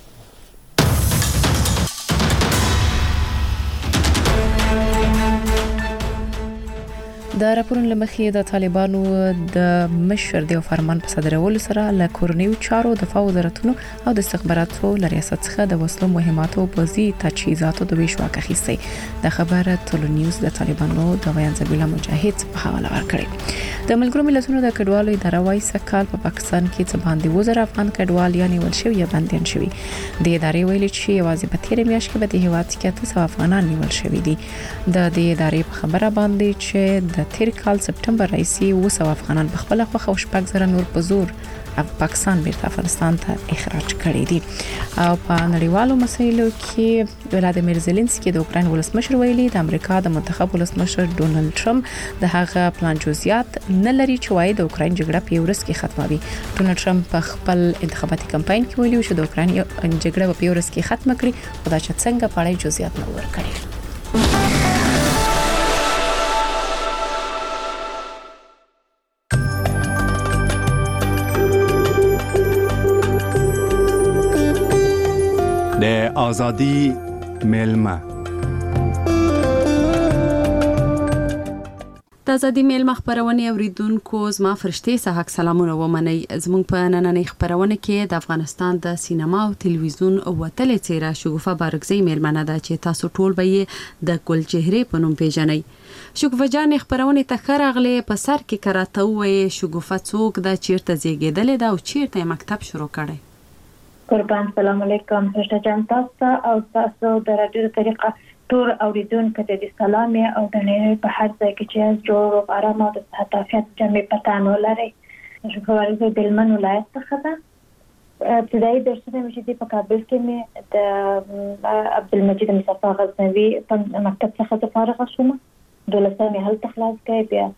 د راپورونو لمخې د طالبانو د مشر دی فرمان په صدرولو سره له کورنیو چارو دفاع وزارتونو او د استخباراتو لریاست څخه د وسلو مهماتو په زی تجهیزاتو د ویش واکخیسي. د خبره ټولو نیوز د طالبانو د ویان زبیلا مجاهد په حواله ورکړي. د ملګرو ملتونو د کډوالو اداره وايي سکهال په پاکستان کې څه باندې وزر افغان کډوال یعنی ول شوی یا بنديان شوی. د ادارې ویلي چې یوازې په تیر میاشت کې به د هیواد کې تاسو افغانان نیول شوی دي. د دې ادارې په خبره باندې چې د تیر کال سپټمبر راځي وسو افغانان په خپل خو خو شپږ زره نور په زور پاکستان بیرته افغانستان ته اخراج کړي دي. او په نړیوالو مسایلو کې ولادیمیر زيلنسکي د اوکرين ولسمشر ویلي د امریکا د منتخب ولسمشر ډونالد ټرمپ د هغه پلان جزئیات نه لري چې وايي د اوکرين جګړه په ورځ کې ختموي. ډونالد ټرمپ په خپل انتخاباتي کمپاین کې ویلي چې د اوکرين جګړه په ورځ کې ختم کړي او دا چې څنګه پړای جزئیات نه ورکړي. د ازادي ملما د ازادي ملما خبرونه اوریدونکو زما فرشتي صحاک سلامونه ومني. زموږ په نننۍ خبرونه کې د افغانستان د سینما او تلویزیون وتلې څیره شګوفه بارګزی ملمنه ده چې تاسو ټول به د ګل چهره په نوم پیژنئ. شګوفه جان خبرونه ته خرغله په سر کې کراته وې شګوفه څوک د چیرته زیږیدل ده او چیرته مکتب شروع کړي. قربان سلام علیکم فرشته جان تاسو او تاسو د رادیو طریقه ټول اوریدونکو ته د سلام او د نړۍ په هر ځای کې چې جوړ او آرام او د صحت عافیت جمع پتانو لري. شکرواله د هلمند ولایت څخه ده. ابتدایي درسونه مې چې په کابل کې مې د عبدالمجید مصطفی غزنوي په مکتب څخه فارغ شوم. دولسمه هلته خلاص کړې، بیا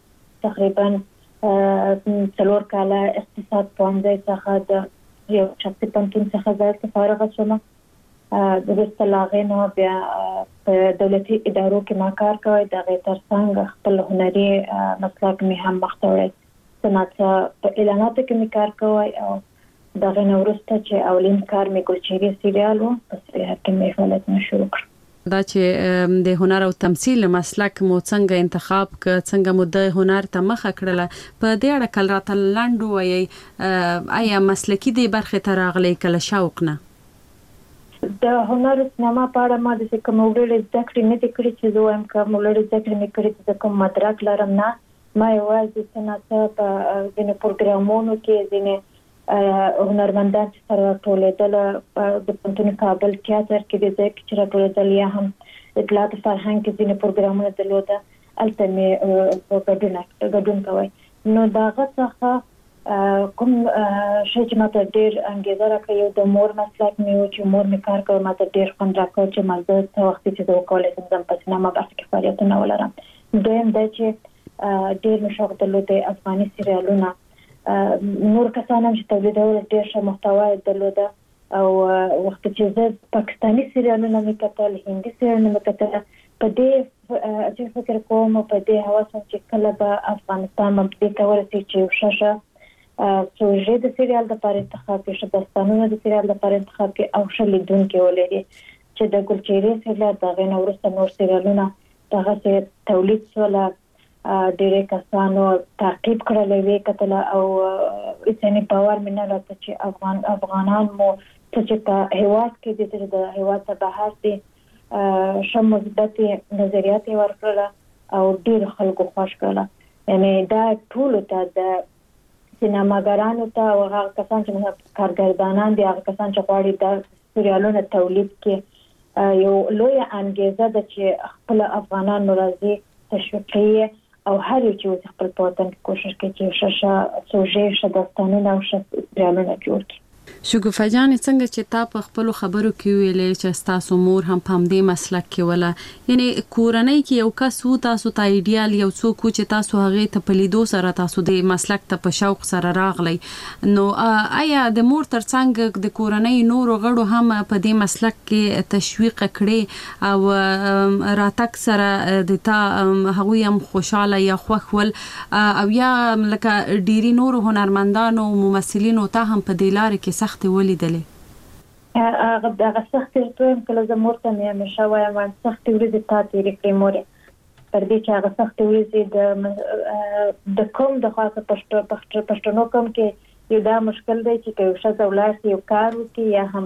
تقریبا څلور کاله اقتصاد پوهنځي څخه د یو شخصي پنتون څخه ځای فارغ شوم. د وستلاغې نو بیا په دولتي ادارو کې ما کار کوي. د غیر ترڅنګ خپل هنري مسلک مې هم مخته وړي. صنعت په اعلاناتو کې مې کار کوي او د غیر نورسته چې اولین کار مې ګلچهره سریال وو په سریال کې مې فعالیت شروع کړ. دا چې د هنر او تمثيل مسلک مو څنګه انتخاب ک څنګه مو د هنر ته مخه کړله په دې اړه کل راته لاندو وي آیا مسلکی دی برخه ته راغلی کله شوق نه د هنر سینما په اړه ما د کوم وړل ذکر نه کړی چې زه هم کوم وړل ذکر نه کړی چې کوم مدرک لرم نه. ما یوازې څنګه په دې پروګرامونو کې ځینې هنرمندان چې سره ټولېدل د پنځونی کابل تیاتر کې د ځکه چې راټولېدل یا هم اطلاعات فرهنګ کې ځینې پروګرامونه درلوده الته مې ګډون ګډون کوي. نو دا څخه کوم شي چې ماته ډېر انګیزه راکړي یو د مور مسلک مې و چې مور مې کار کوي ماته ډېر خوند راکړي چې مزه ته وخت چې زه وکولای شم په سینما برخه کې فعالیتونه ولرم. دویم دا چې ډېر مشوق درلوده افغاني سریالونه نور کسان هم چې تولیدول ډېر ښه محتوا درلوده او وخت چې زه پاکستاني سریالونه مې کتل هندي سریالونه مې کتل په دې چې فکر کوم په دې هوا چې کله به افغانستان باندې کول چې ورششه سوژې د سریال د لپاره انتخاب کړي، ښه داستانونه د سریال لپاره انتخاب کړي او ښه لیدونکي ولري. چې د ګلچهرې سریال دغه نو وروسته نور سریالونه دغه تولید شول، ډېر کسانو تعقیب کړل وی کتل او انساني باور مینه لرته چې افغان افغانان مو چې په هیواد کې د هیواد ته بهر دي شم مثبت نظریات ورکړل او ډېر خلکو خوښ کړل. یعنی دا ټول ته د سینماګرانو ته او هغه کسان چې کارګردانان دي، هغه کسان چې غواړي د سریالونو تولید کې یو لوی انګیزه ده چې خپل افغانان راځي تشویقي او هر یو چې خپل په وطن کې کوشش کوي چې شاشه سوژې شه داستانونه او شه سریالونه جوړ کړي. شګوفه جان څنګه چې تا په خپل خبرو کې ویلې چې تاسو مور هم په دې مسلک کې ولا، یعنی کورنۍ کې یو کس وو تاسو ته ایډیال یو څوک چې تاسو هغه ته په لیدو سره تاسو د مسلک ته په شوق سره راغلی، نو آیا د مور ترڅنګ د کورنۍ نور غړو هم په دې مسلک کې تشویق کړي او راتک سره د تا هغه هم خوشاله یا خوښول او یا لکه ډيري نور هنرمندانو ممثلینو ته هم په دې لار کې سخت ولیدلې؟ هغه دغه سخت ټویم کله زموږ ته مې همیشه وایم سخت ورځې تا تیرې کړې مورې، پر دې چې هغه سخت ورځې د د کوم د خاصه پښتو پښتنو کوم کې یو دا مشکل دی چې یو ښځه ولاړ یو کار وکړي یا هم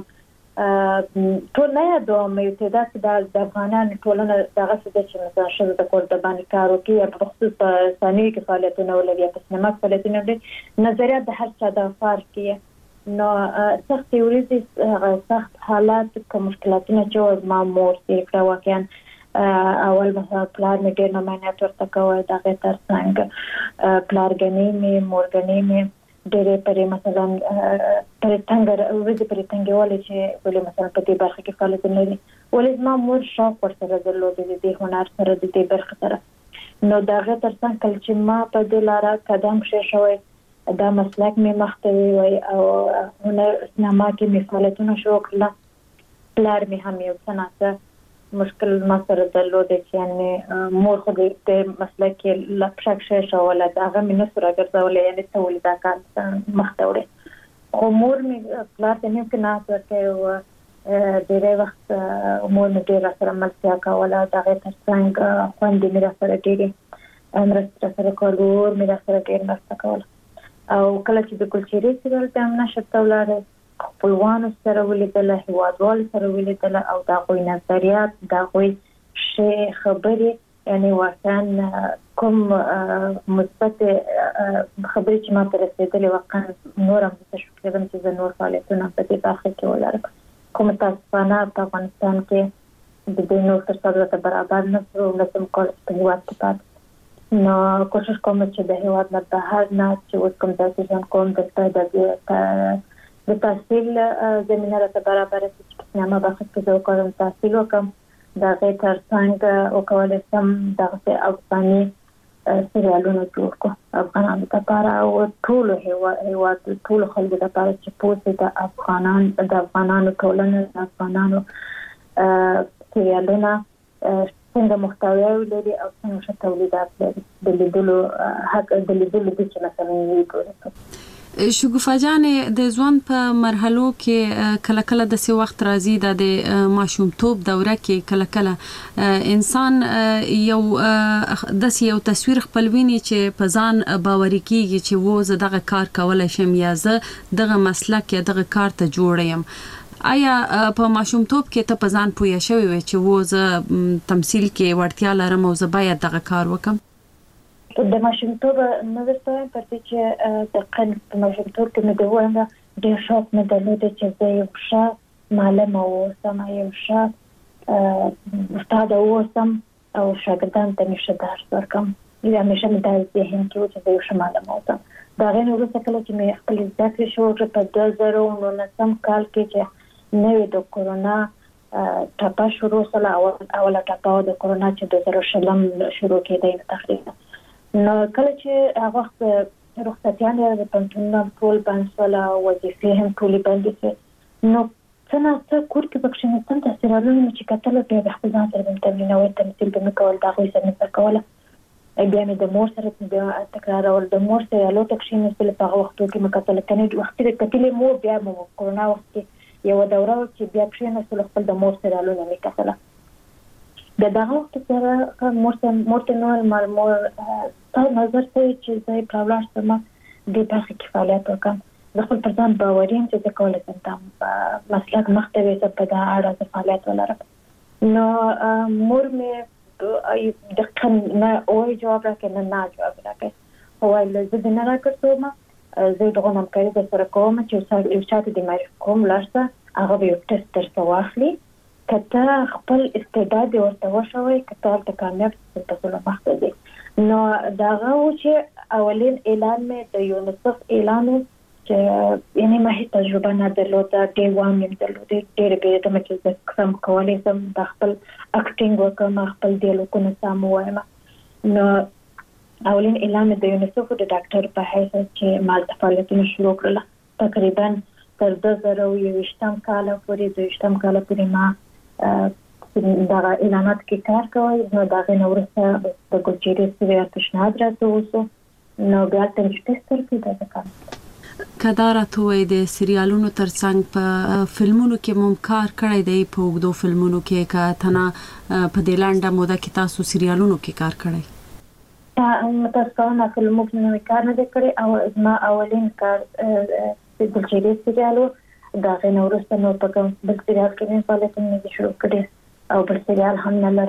ټول نه یادوم یو تعداد د افغانانو ټولنه دغه څه چې مثلا ښځه د کور د باندې کار وکړي یا په خصوص په رسنیو کې فعالیتونه ولري یا په سینما کې فعالیتونه ولري، نظریات د هر چا د فرق کې نو سخت ورځې سخت حالات کوم مشکلاتونه چې ما مور تیر کړه واقعا اول مثلا پلار مې ډېر نمایندګي ورته کوي دغه ترڅنګ پلارګنې مې مورګنې مې ډېر پرې مثلا پر څنګه ورځې پر څنګه ولې چې ولې مثلا په دې برخه کې فعالیتونه لري ولې ما مور شوق ورسره درلود د هنر سره د دې برخه سره، نو دغه ترڅنګ کله چې ما په دې لاره قدم شه شوی دا مسلک می مختوي وي او هنر سینما کې می فعالیتونه شروع کړل. پلار می هم یو څنګه مشکل ما سره درلود چې یعنی مور خو دې مسلک کې لپشک شه شول هغه می نو سره ګرځولې یعنی تولید کار مختوي او مور می پلار ته نه کې نه ورته ډېر وخت مور می ډېر سره ملتیا کوله دغه ترڅنګ خوندې می سره ډېر امرسته سره کولور می سره ډېر مرسته کوله او کله چې د ګلچهرې سریال ته هم نشته ولاړه خپلوانو سره ولیدل، هیوادوالو سره ولیدل او دا غوي نظریات دا غوي شی خبرې یعنی واقعا کوم مثبت خبرې چې ما ته رسېدلې واقعا نور هم تشویق کړم چې زه نور فعالیتونه په دې برخه کې ولرم. کوم تاسفانه په افغانستان کې د دې نور سره برابر نه شو نسم کول په هیواد کې پات نو کوشش کوم چې د هیواد نه بهر نه چې اوس کوم ځای ځان کوم د د تحصیل زمينه راته برابر شي چې سینما برخه کې زه کوم تحصیل وکم دا غیر ترڅنګ او کولای شم دغه افغاني سریالونه جوړ کړم افغانانو لپاره او ټول هیواد ټول خلکو لپاره چې پوهه د افغانان د افغانانو ټولنه د افغانانو سریالونه څنګه محتوی لري او څنګه تولیدات لري د لیدلو حق د لیدلو د چې مثلا ویډیو شګوفه جان د ځوان په مرحلو کې کله کله د سی وخت راځي د ماشومتوب دوره کې کله کله انسان یو د یو تصویر خپلویني چې په ځان باوري کیږي چې و زه دغه کار کولای شم یا زه دغه مسلک یا دغه کار ته جوړ یم. آیا په ماشومتوب کې ته په ځان پوهه شوې وې چې و زه تمثيل کې وړتیا لرم او زه باید دغه کار وکم؟ د ماشومتوب نو درته پاتې چې د قن په ماشومتوب کې مې د وایم د شوق مې درلود چې زه یو ښه معلم اوسم، یو ښه استاد اوسم او شاګردان ته مې ښه درس ورکړم. یا مې ښه مې د ذهن کې و چې زه یو ښه معلم اوسم. دا غوښنه وروسته کله چې مې خپل زده کړې شروع کړې په دوه زره او نولسم کال کې چې نوې د کورونا ټاپه شروع شوه او اوله ټاپه د کورونا چې دوه زره شلم شروع کېده تقریبا نو کله چې هغه وخت رخصتیان د پنځونه ټول باندې ولا وظیفې هم ټول باندې نو څنګه څه کور کې پکښې نه څنګه تاسو راغلم چې کتل په خپل ځان سره د تمرین او تمثيل په کول دا خو یې څنګه کوله بیا مې د مور سره د تکرارول د مور سره لوټ کښینې په هغه وختو کې مکتل کنه وخت کې کتلې مو بیا مو کورونا وخت کې یو دوره چې بیا کښینې خپل د مور سره لونه مې کتله د دغه وخت سره مور مور ته نو مور په نظر ته چې زه په لاس سره د برخه کې فعالیت وکم د خپل پر ځان باورین چې د کولای شم په مسلک مختوي څه په دا اړه د فعالیت ولرم نو مور مې د کنه او جواب راکړ نه نه جواب راکړ هو له زه نه راکړم زه دغه نام کوي د سره کوم چې یو چاته د مې کوم لاسه هغه به یو ټیسټ تر واخلي کته خپل استعداد ورته وشوي کته ته کامیاب څه په مخته دي نو داغه چې اولین اعلان مې د یونیسف اعلان چې یعنی ما هیڅ تجربه نه درلوده ډي وان مې درلوده ډېر به ته مې چې کوم کولای سم د خپل اکټینګ وکم خپل دیالوګونه سم وایم نو اولین اعلان د یونیسف د ډاکټر په حیث چې مال فعالیتونه شروع کړل تقریبا تر دوه زره یوویشتم کال پورې د یوویشتم کال پورې ما دا اعلانات کې کار کوي نو دا غنورسته د ګلچيري سریال پیشنهاد راته وسو نو بیا تم چې ستر کې دا کار کدار ته د سریالونو ترڅنګ په فلمونو کې مم کار کړی دی په وګدو فلمونو کې کا تنا په دلانډه موده کې تاسو سریالونو کې کار کړی تا تاسو نه فلمونو کې کار نه کړی او ما اولین کار د ګلچيري سریالو دا غنورسته نو په کوم بل سریال کې نه فعالیتونه شروع کړی او بل سریال هم نه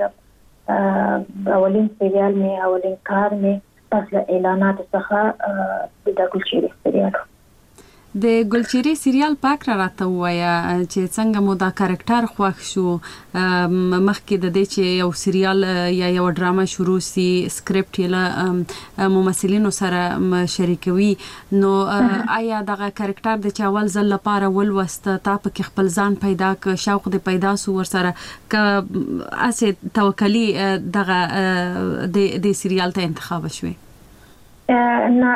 لرم اولین سریال مې اولین کار مې پس له اعلانات څخه د ګلچيري سریال د ګلچيري سریال پاک را راته وایا چې څنګه مو دا کریکټر خوښ شو مخکې د دې چې یو سریال یا یو ډرامه شروع سي سکرپټ یې ممثلینو سره شریکوي نو آیا دغه کریکټر د چاول ځل لپاره ولوست تا په خپل ځان پیدا ک شوق د پیدا سو ور سره ک اسه توکلی دغه د سریال ته انتخاب شوی نه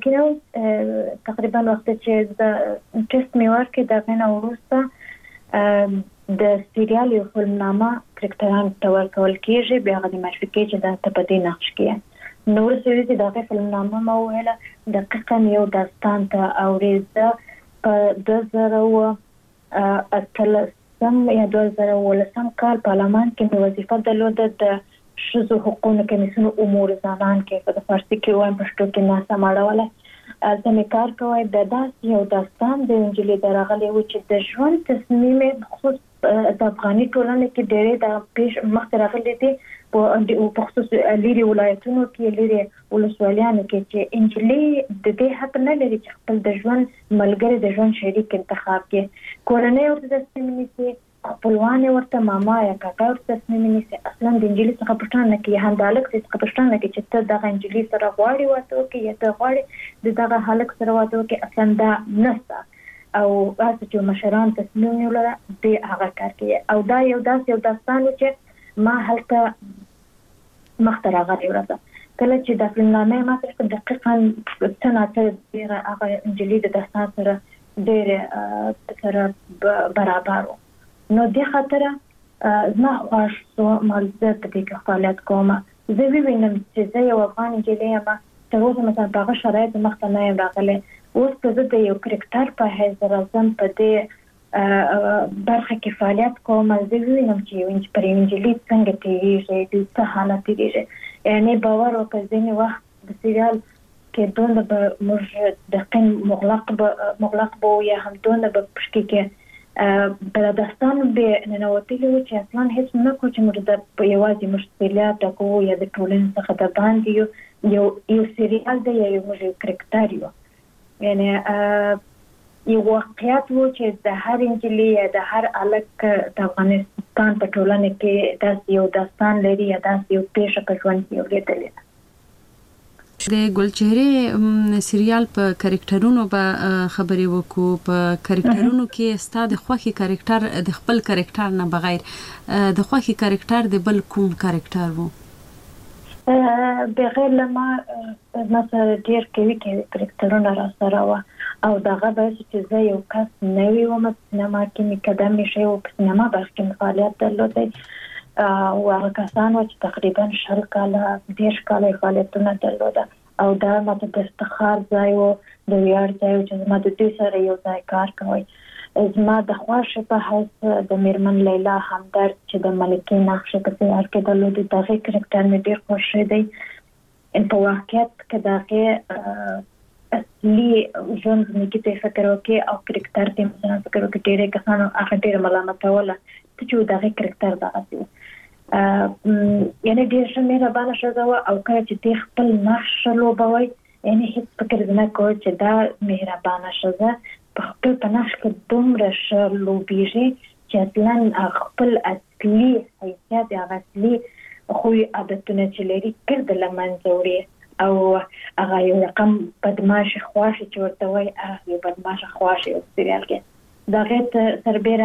لکه تقریبا وخت چې د ټیسټ مې ورکړ د غنه ورسته د سریال یو فلمنامه کرکټران تور کول کېږي بیا د مشفقې د تبدی نقش کې نو ورسره چې د فلمنامه مو ویله دقیقاً یو داستان ته اوریزه په دوه زره اتلسم یا دوه زره ولسم کال پارلمان کې وظیفه درلوده د شذو حقوقو کمیسیون امور زنان کې په فارسی کې وایم پښتو کې ناسم اړوله البته مې کار کوي د داسې یو داستان د انجلي درغلي و چې د ژوند تصمیم خصوص د افغاني ټولنې کې ډېرې د پیش مخ راغلي دي په خصوص لري ولایتونو کې لري ولسوالیانو کې چې انجلي د دې حق نه لري چې خپل د ژوند ملګری د ژوند شریک انتخاب کړي کورنۍ ورته تصمیم نیسي خپلوان ورته ماما یا کاکا ورته تصمیم نیسي اصلا د انجلي څخه پښتنه کې هندالک څخه پښتنه کې چې ته د انجلي سره غواړي وته کې یا ته غواړي د دغه حالک سره وته کې اصلا دا نسته او تاسو چې مشران تصمیم نیولره د هغه کار کوي او دا یو داس یو داستان چې ما هلته مختره غړي ورته کله چې د فلمنامه ما څخه دقیقاً څنګه ډیره هغه انجلي د داستان سره ډیره سره برابر نو د خاطر زما خوښ سو مالزه په دې کې فعالیت کوم زه وینم چې زه یو افغان انجلۍ ما تر اوسه مثلا په هغه شرایط مخته نه یم راغلی اوس که زه د یو کرکټر په حیث راځم په دې برخه کې فعالیت کوم زه وینم چې یو انج پر انجلۍ څنګه تیریږي د څه حالت تیریږي یعنی باور وکړ ځینې وخت د سریال کې دونه به موږ دقیق مغلق به مغلق به یا هم دونه به پښکې کې بل داستان به ننوتلی و چې اصلا هیڅ نه کو چې موږ د یوازې مشکلات کو یا د ټولنې څخه د باندې یو یو سریال دی یا یو موږ کرکټر یو یعنی یو واقعیت و چې د هر انجلۍ یا د هر الک د افغانستان په ټولنه کې داسې یو داستان لري یا داسې یو پیښه په ژوند کې ولیدلې د ګلچهره سریال په کریکټرونو به خبرې وکړو په کریکټرونو کې ستاسو د خوخي کریکټر د خپل کریکټر نه بغیر د خوخي کریکټر د بل کوم کریکټر وو بغیر لما مثلا ډیر کوي کې کریکټرونه را سره و او دغه به چې زه یو کس نوی وم سینما کې مې قدم شي او په سینما برخه کې فعالیت درلودی او هغه کسان چې تقریبا شل کاله دیش کاله فعالیتونه درلوده او دا ماته د افتخار ځای و د ویاړ ځای چې زما د دوی سره یو ځای کار کوي. زما د خوښ په حیث د میرمن لیلا همدرد چې د ملکې نقشه په سیار کې درلوده دغه کرکټر مې ډیر خوښ دی. ان په واقعیت کې دغه اصلي ژوند مې کې فکر وکړ او کرکټر ته مثلا فکر وکړ ډیره کسانو هغه ډیره ملامت ولا چې دغه کرکټر دغه دی یعنی ډیر شمېره باندې شوه او کله چې تی خپل نقش لوبوي یعنی هیڅ فکر نه کوي چې دا مهربانه شوه په خپل پناش کې دومره شلوبېږي چې اصلا خپل اصلي حیثیت یا اصلي خو عادتونه چې لري کړد لمنځه وړي او هغه یو رقم بدمعاش خواش چې ورته وایي هغه یو بدمعاش خواش یو سریال کې دا غیت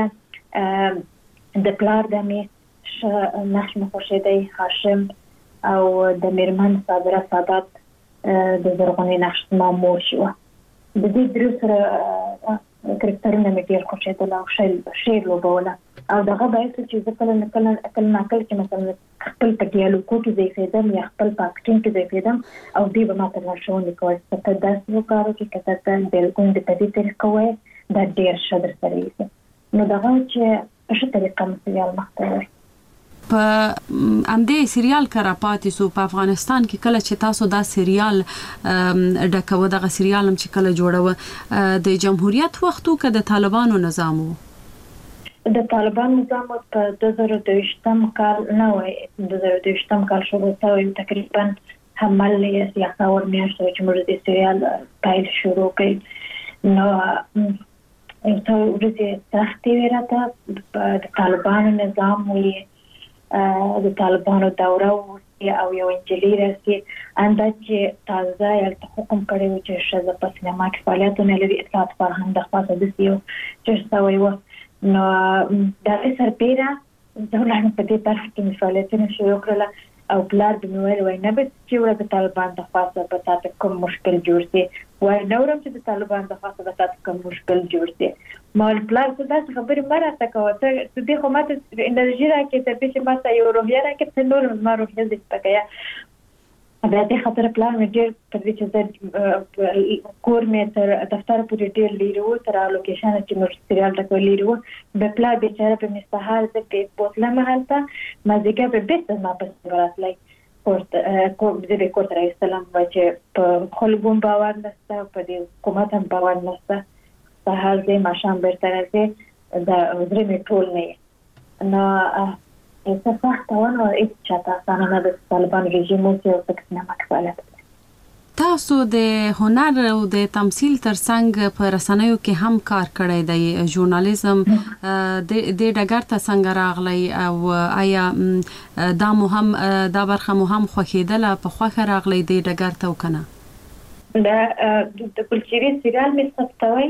سربېره د پلار د می نقش مخورشیدی هاشم او د میرمن صابره سادات د زرغونې نقش مامور شو. د دې درو سره کرکټرونه مې ډېر خوښېدل او شعر شعر لوبوله او دغه باعث چې زه کله نه کله کله نه کله چې مثلا خپل په ډیالوګو کې ځای فیدم یا خپل په اکټینګ کې ځای فیدم او دوی به ماته لارښوونې کول چې ته داسې وکړه چې که ته بالکل د په دې طریقه وایې دا ډېر ښه درسره وي نو دغه چې په ښه طریقه مو سریال مخته وړي. په امدې سریال کرا پاتې سو په افغانستان کې کله چې تاسو دا سریال ډکوه دغه سریال هم چې کله جوړوه د جمهوریت وختو کې د طالبانو نظام وو د طالبانو نظام په دوه زره دوه کال نه وای دوه زره دوه کال شروع شو تقریبا حمل یې سیاسي اور میاشت چې موږ د سریال پایل شروع کړ نو یو څو ورځې سختي ورته د طالبانو نظام وی د طالبانو دوره او یو انجلي راسي انده چې تازه یو حکم کړی و چې شزه په سینما کې فعالیتونه لري اطلاعات فرهنګ د خاصه د سیو چې سوي و نو دا سرپیرا ځولانه په دې طرف کې فعالیتونه شروع کړل او بلار د نوول وای نه به چې د طالبان د خاصه په تاسو کوم مشکل جوړ شي وای نورم چې د طالبان د خاصه په تاسو کوم مشکل جوړ شي مال بلار څه داسې خبرې مره تکوه ته دې خو ماته انرژي راکې ته چې ماته یو روحیه راکې ته نور ما روحیه دې پکې بیا دې خاطر پلان مې ډېر تر دې چې کور مې تر دفتر پورې ډېر لیرو تر لوکیشن چې نور سریال تک لیرو به پلان بیچاره په مستحال ته په بوتله محلته مازیګه به بیت ما په راتلای کورت کو دې کورت راځلم چې په خلګون باور نشته په دې حکومت هم باور نشته په هر ځای ماشام برته راځي دا درې می ټول نه نو څه څه ونه چې تاسو نه د طالبان رژیم او په سینما کې فعالیت تاسو د هنر او د تمثيل ترڅنګ په رسنیو کې هم کار کړی دی ژورنالیزم د د ډګر ته څنګه راغلی او آیا دا مهم دا برخه مهم خوښیدله په خوخه راغلی د ډګر ته وکنه دا د کلچري سریال مې ثبتوي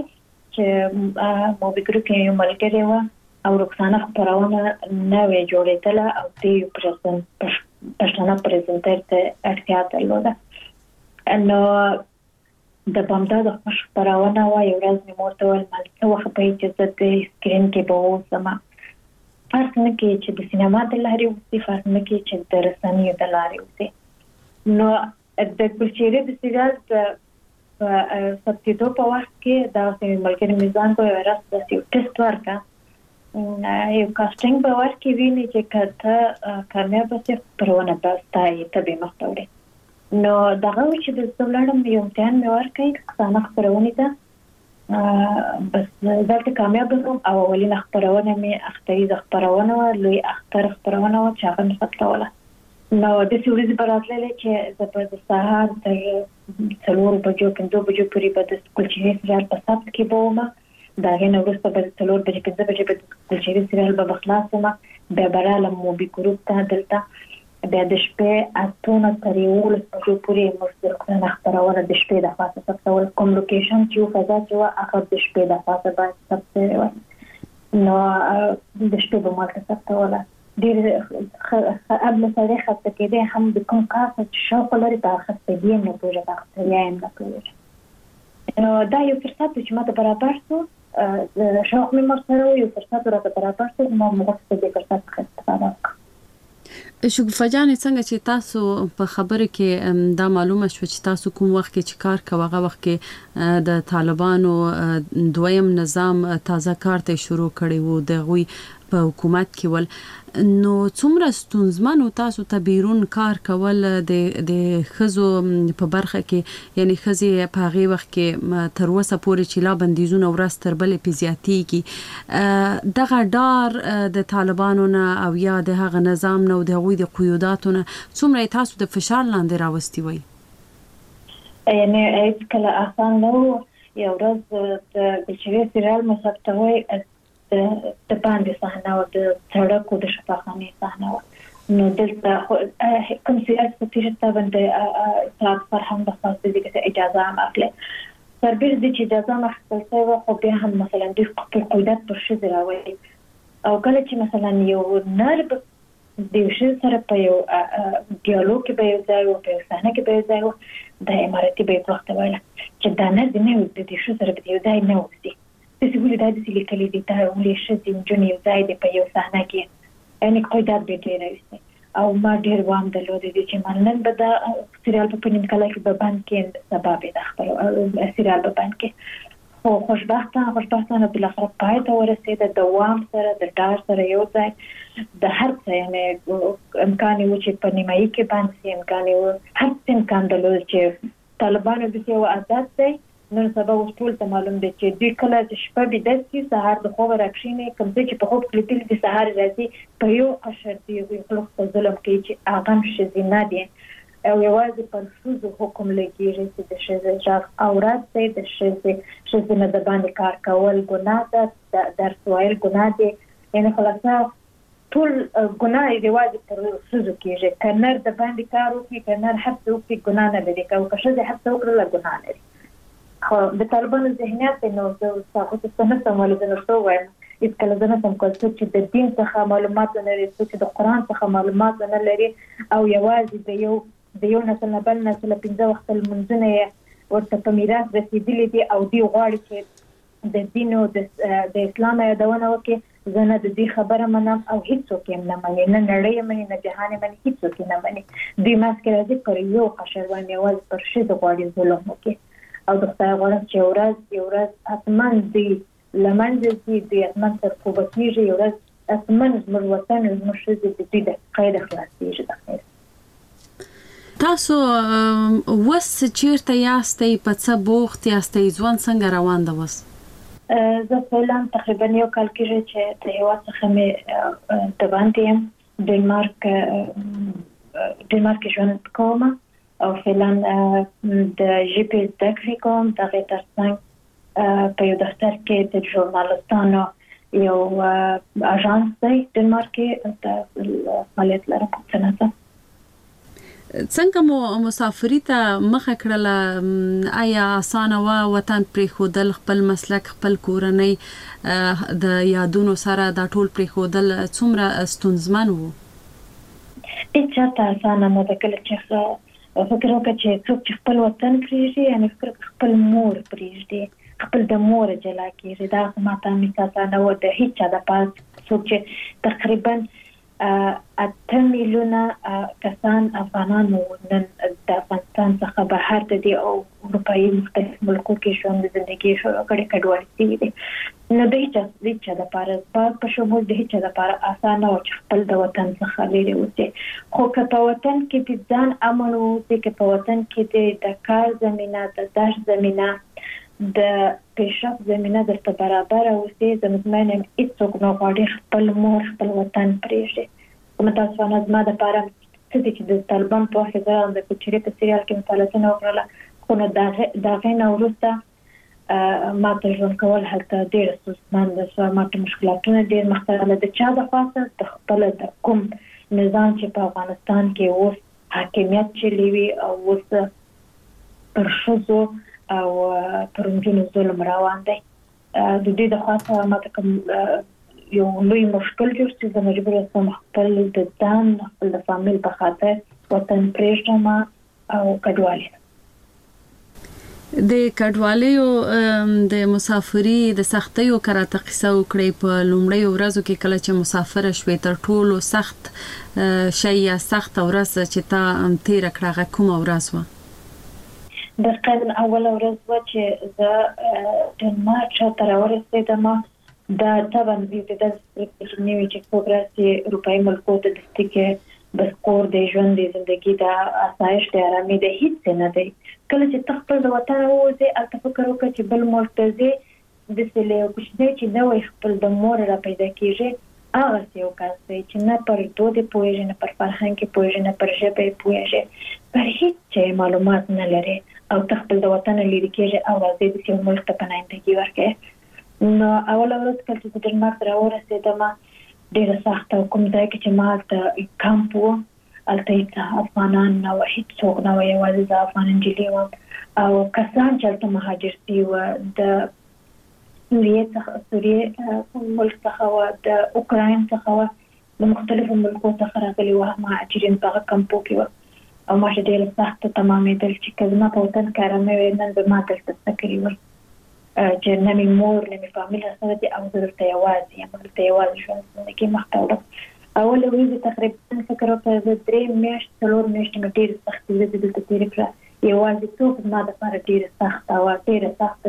چې مو بګرو کې یو ملګری و او رخصانه خبرونه نوې جوړېدله او دې پرزنټ پښتنه پرزنټر ته اړتیا درلوده نو د بامداد خبرونه وایي ورځ مې مورته ول مال څه وخت په چې د سکرین کې به اوسم فرق نه کوي چې د سینما د لارې وسی فرق نه کوي چې د رسنیو د لارې وسی نو د کلچري د سریال د سبتیدو په وخت کې دا چې ملګری میزان په ورځ د یو ټیسټ ورکا یو کاستینګ به ورکې ویني چې کته کامیاب شي پرونه پاستای ته به مختوري نو دغه چې د څولړم یو امتحان مې ورکړی څنګه خبرونه ده بس دلته کامیاب شوم او اولین خبرونه مې اختری د خبرونه لوی اختر خبرونه او چې هغه ثبتوله نو د سوري براتلې چې د سهار تر څلور بجو پنځه بجو پورې به د کلچري سریال په سبت کې بومه دا غنه ورسته به څلور بجې پنځه بجې په کلچري سریال به خلاصومه بیا براله مو به ګروپ ته دلته بیا د شپې اتونه تر یو بجو پورې مرسته خبرونه د شپې د خاصه ثبتول کوم لوکیشن چې فضا چې هغه د شپې د خاصه باید ثبت نو د شپې به مالته ثبتول ډېر قبل سره خاطر کې هم د کوم کار چې شاو لري د خاطر دی نه پوهه تاسو یې نه کوي نو دا یو فرصت چې ماته برابر شو شوق مې مرسته یو فرصت راته برابر شو ما موږ څه دې فرصت څخه استفاده وکړه شګوفه جان څنګه چې تاسو په خبره کې دا معلومه شو چې تاسو کوم وخت کې چې کار کوي هغه وخت کې د طالبانو دویم نظام تازه کار ته شروع کړی وو د غوي په حکومت کې ول نو څومره ستونزمنو تاسو ته بیرون کار کول د د خزو په برخه کې یعنی خزي په هغه وخت کې تر اوسه پورې چې لا بندیزونه ورځ تر بلې په زیاتیږي دغه ډار د طالبانو نه او یا د هغه نظام نه او د غوي د قیوداتو نه څومره تاسو د فشار لاندې راوستي وي یعنی هیڅ کله آسان نه و یو ورځ د بچوي سریال مسابقه د باندې صحنه او د سړک او د شفاخانه صحنه و نو دلته کوم سیاست په تیر ته باندې تاسو فرهنګ د خاص دي چې اجازه هم اخلي تربیر دي چې اجازه مخکې شوی خو بیا هم مثلا د خپل قیودات پر شي دراوي او کله چې مثلا یو نرب د شي سره په یو ډیالوګ کې به یو ځای او په صحنه کې به یو ځای د اماراتي به وخت وایي چې دا نه د نه د شي سره به یو ځای نه وسی د سیګولې د دې لیکلې دي دا ولې شې د جون یو ځای د په یو صحنه کې ان قیودات به ډیر وي او ما ډیر وام د لودي چې منن به دا سریال په پنځه کال کې به باندې کې سبب د خپل سریال په باندې کې خو خوشبختانه خوشبختانه بل اخر پای ته ورسېد د دوام سره د ډار سره یو ځای د هر څه یعنی امکان یو چې په نیمایي کې باندې امکان یو هر څه امکان درلود چې طالبانو د یو آزاد دی نن سبا ټول ته معلوم دي چې د کله چې شپه به د سي سهار د خوب راکښینه کوم چې په خوب کې تل د سهار راځي په یو اشر دی یو خلق په ظلم کې چې اغم شزینه دي او یوازې پر فوزو حکم لګیږي چې د شزه ځاق اورات دی د شزه شزینه د باندې کار کول ګناه ده در سوال ګناه دي یعنی خلاصه ټول ګناه دی یوازې پر فوزو کېږي کنر د باندې کار وکړي کنر هڅه وکړي ګناه نه لري او که شزه هڅه وکړي لا ګناه لري خو د طالبانو ذهنیت نو د تاسو څنګه سمول د نشو وایم هیڅ کله نه کوم کولای چې د دین څخه معلومات نه لري چې د قران څخه معلومات نه لري او یوازې د یو د یو نسل نه بل نسل پنځه وخت المنځونه ورته په میراث رسیدلي دي او دی غواړي چې د دین او د اسلام یادونه وکړي زنه د دې خبره منم او هیڅوک یې نه مني نه نړۍ مني نه جهان مني هیڅوک یې نه مني دوی ماسکه راځي پر یو قشر باندې یوازې پر شي د غواړي ظلم وکړي او د خدای غوړم چې ورځ یو ورځ اتمن دی لمنځ دي د اتمن تر کوبه کېږي یو ورځ اتمن زموږ وطن زموږ شې د دې د قید خلاصېږي د خیر تاسو وس چیرته یاستئ په څه بوخت یاستئ ځوان څنګه روان ده وس زه فعلا تقریبا یو کال کېږي چې د هېواد څخه مې د باندې یم ډنمارک ډنمارک ژوند کوم او فعلا د جی پی زده کړې کوم د هغې ترڅنګ په یو دفتر کې د ژورنالستانو یو اژانس دی ډنمارک کې د فعالیت لرم څنګه څنګه مو مسافري ته مخه کړله آیا اسانه وا وطن پرېښودل خپل مسلک خپل کورنۍ د یادونو سره دا ټول پرېښودل څومره ستونزمن وو هیڅ چاته اسانه نه ده کله چې فکر وکړه چې څوک چې خپل وطن پرېږدي یعنی فکر خپل مور پرېږدي خپل د مور جلا کېږي دا ماته مې اسانه و د هیڅ چا د پاس څوک چې تقریبا اته میلیونه کسان افغانان نن د افغانستان څخه بهر دي او اروپایي مختلف ملکو کې ژوند زندگی شروع کړي کډوالي دي نو د هیڅ د هیڅ د پاره په شمول د هیڅ د پاره اسانه او خپل د وطن څخه لري وته خو که په وطن کې د ځان امن او د په وطن کې د کار زمينه د داش زمينه د پیشرفت زمينه د برابر او د مطمئن هیڅوک نه غواړي خپل مور خپل وطن پرېږدي کوم تاسو نه زما د پاره چې د طالبان په وخت کې د کوچري په سریال کې مطالعه نه وکړه خو نو دا غینه ورسته ما ته ژوند کول هلته ډېر ستونزمن ده سو ما ته مشکلاتونه ډېر مختلف د چا د خاصه د خپل د کوم نظام چې په افغانستان کې اوس حاکمیت چلی وي او اوس پر شوزو او پرونجونو ظلم روان دی د دې د خاصه ما ته کوم یو لوی مشکل جوړ چې د مجبور اسم خپل د ځان خپل د فامیل په خاطر وطن پرېږدم او کډوالي د کډوالیو د مسافری د سختیو کراته قصه وکړي په لومړی ورځو کې کله چې مسافر شوي تر ټولو سخت شي یا سخت ورځ چې تا تیر کړه کوم ورځ و؟ د قرن اول ورځ و چې زه د مارچ تر ورسېدم دا طبعا د داسې نیوي چې پروګراسي اروپאי ملکو ته د ستګه بس کور د ژوند د ژوندۍ د آسایش د آرامي د هیڅ نه دی کله چې تخپل د وطن وځي البته فکر وکړي چې بل ملک ته ځي د سلې او کوشش چې نو خپل د مور را پیدا کیږي هغه یو کس دی چې نه پر دوه د پوهې نه پر فرهنګ پوهې نه پر ژبه پوهې پر هیڅ معلومات نه لري او تخپل د وطن لري کېږي او راځي د یو ملک ته پناهندګي ورکړي نو اول اول کله چې د ډنمارک را ورسېدم ډېر سخت او کوم ځای کې چې ما ته کامپ وو البته افغانان نو هیڅ څوک نو یوازې د افغان انجلي و او کسان چې ته مهاجر دي و د سوریه څخه سوریه ملک څخه و د اوکراین څخه و د مختلفو ملکو څخه راغلي و مهاجرین په کمپو کې و او ما چې ډېر سخت تمامېدل چې کله ما په وطن کې آرامه نن به ما دلته تکري و چې نه مې مور نه مې فامیل سره دي او درته یوازې یم درته یوازې شوم چې مخته اول ورځ تقریبا فکر وکړم د درې میاشتې څلور میاشتې مې ډېر سخت ورځې دلته تېرې کړه یوازې څوک ما دپاره ډېره سخته وه ډېره سخته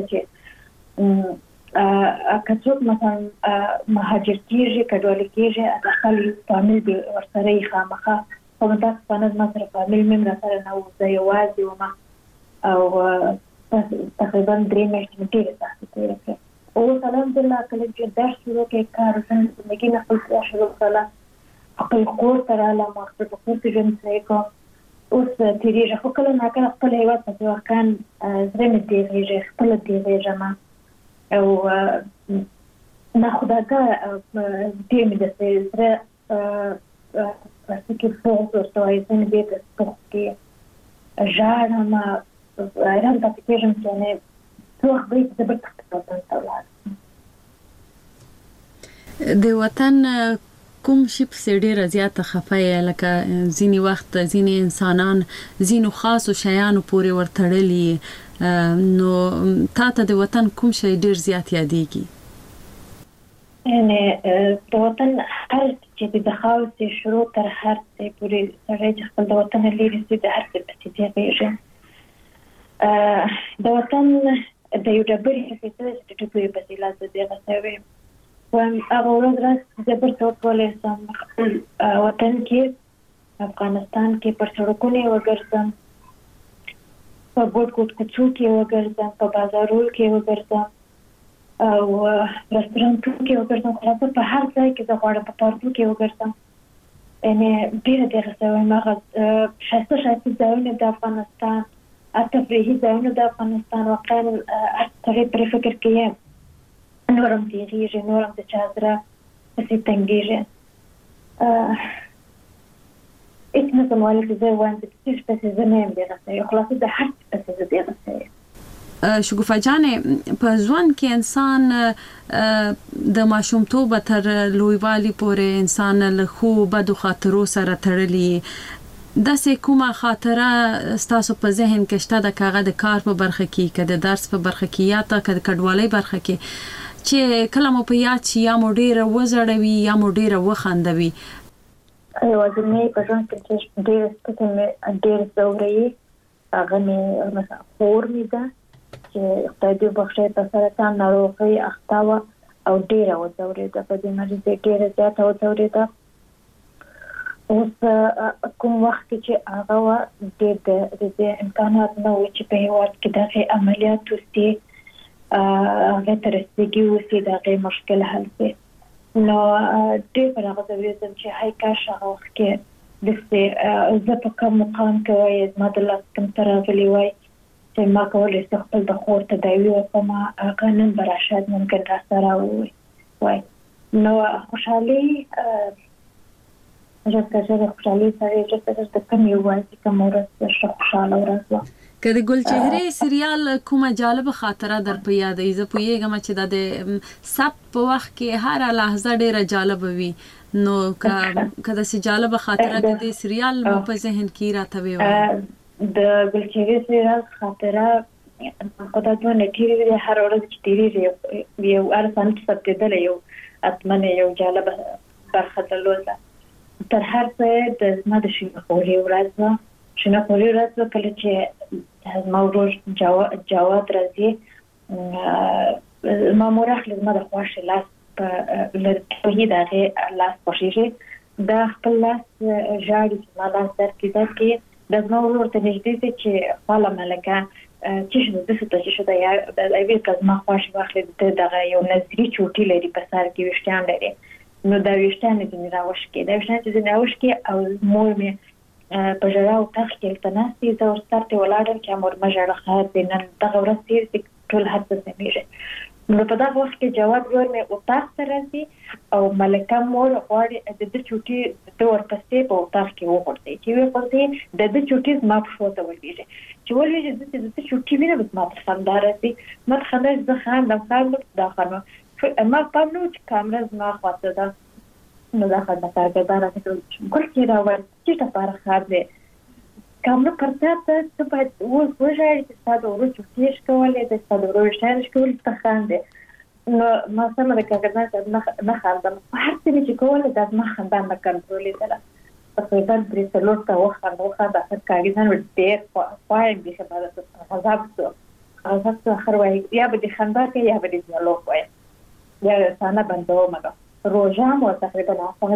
چې که څوک مثلا مهاجر کېږي کډوالي کېږي د خپل فامیل به ورسره یې خامخا خو داسې په نه زما سره فامیل مې هم راسره نه و زه یوازې وم او تقریبا درې میاشتې مې ډېرې سختې تېرې کړې اوس الحمدلله کله چې درس شروع کړې کار زندګي نه خپل کار شروع کړله خپل کور ته رالم خپل په کور کې ژوند پیل کړم اوس تېرېږي خو کله ناکله خپل هېواد پسې واقعا زړه مې تېرېږي خپله تېرېږم او ناخودآګاه ډېر مې داسې زړه پسې کې سوخت ورته وایي زه مې ډېر په سوخت کې ژاړم حیران پاتې کېږم چې یعنې څه وخت به یې زه بېرته خپل وطن ته ولاړم د وطن کوم شي پسې ډېره زیاته خفه یې لکه ځینې وخت ځینې انسانان ځینو خاصو شیانو پورې ورتړلي نو تا ته د وطن کوم شی ډېر زیات یادېږي؟ یعنې د وطن هر چې د خاورې شروع تر هر ځای پورې سړی چې خپل د وطن لرې سي د هر څه پسې تېرېږي د وطن د یو ډبرې حفظه چې د ډبرې پسې لاس د دغه سوی وایم هغه ورځ راځي زه بیرته وکولی سم خپل وطن کې افغانستان کې پر سړکونو یې وګرځم په ګوټ ګوټ کوڅو کې یې وګرځم په بازارونو کې یې وګرځم او رستورانتونو کې یې وګرځم خلاصه په هر ځای کې زه غواړم په پارکونو کې یې وګرځم یعنې ډېره ډېره څه وایم هغه ښایسته ښایسته ځایونه د افغانستان تفریحي ځایونه د افغانستان واقعا هر سړی پرې فکر کوي نورم تیریږي نورم د چا زړه پسې تنګېږي هېڅ نه شم ویلی چې زه وایم چې د څه پسې زه نه یم دغه څه خلاصه د هر څه پسې زه دغه څه یم شګوفه جانې په ژوند کې انسان د ماشومتوبه تر لویوالي پورې انسان له ښو بدو خاطرو سره تړلی داسې کومه خاطره ستاسو په ذهن کې شته د هغه د کار په برخه کې که د درس په برخه کې یا ته د کډوالۍ برخه کې چې کله مو په یاد شي یا مو ډېره وزړوي یا مو ډېره وخندوي؟ یوازینۍ په ژوند کې چې ډېره سپکه مې ډېر ځوروي هغه مې مثلا خور مې ده چې خدای دې وبخښي په سرطان ناروغۍ اخته وه او ډېره وځورېده په دې مرض یې ډېره زیاته وځورېده اوس کوم وخت کې چې هغه وه ډېر د دې امکانات نه وو چې په هېواد کې دغې عملیات وسي هغې ته رسېدګي وسي د هغې مشکل حل شي نو ډېر پر هغه ځورېدم چې هی کاش هغه وخت کې داسې زه په کوم مقام کې وای زما د لاس کوم ته راغلی وای چې ما کولی شي خپل د خور تداوي وکړم هغه نن به راشد ممکن راسره وای نو خوشحالي ژر ژر خوشحالي سره ژر ژر د کوم یوازې کوم ورځ ښه خوشحاله ورځ وه که د ګلچهرې سریال کومه جالبه خاطره در په یادوي؟ زه پوهېږم چې دا د ثبت په وخت کې هره لحظه ډېره جالبه وي نو که داسې جالبه خاطره د دې سریال مو په ذهن کې راته ویوایي؟ د ګلچهرې سریال خاطره خدای ته نټیری هر ورځ چې تیری یو ارسان ثبتېدل یو اتمنه یو جالب برخه درلوده تر هر څه د زما د شینه خوري ورځ شینه خوري ورځ کله چې ما ورور جواد راځي ما مورخ لزما د خوښ لاس په لري دغه لاس پوښیږي دا خپل لاس جاړي ما لاس درکې دا کې د زما ورور ته نږدې چې خاله ملکه چې د څه ته چې دا یا د ایوي کزما خوښ واخلې دغه یو نظری چوټي لري په سر کې وشتان لري نو دا وشتان دې راوښ کې دا وشتان چې راوښ کې او مور مې په جراو تخکل تناسي دا ورسترته ولاړم چې امر مجره خاط نن دغه ورستي ټول هڅه سمېږي نو په دا وخت کې جواب ور مې اوتاق ته راځي او ملکه مور غواړي د دې چوټي د ورپسې په اوتاق کې وغورځي چې وي پرځي د دې چوټي زما په شوته ولېږي چې ولېږي د دې چوټي ویني بس ما ته خندار راځي ما ته خندار زه خان د خان د خانو ما په نو چې کیمرا زما خواته ده نو دا خدای ته دا راځي ګل کې راوړ چې ته پر خار دې کامله پرته ته په ور وژاړي چې تاسو ورو چوټیش کولای د تاسو ورو شارش کول ته خاندې نو ما سم د کاغذات نه نه خاندم هر څه چې کولای د ما خاندان نه کنټرولې ده په ځان پرې څلور تا وخت نو خا د هر کاغذان ور ډېر پای به خبره غضب څه غضب څه اخر وای یا به د خندا کې یا به د ډیالوګ وای یا ثانه بندو مګه روزه مو تقریبا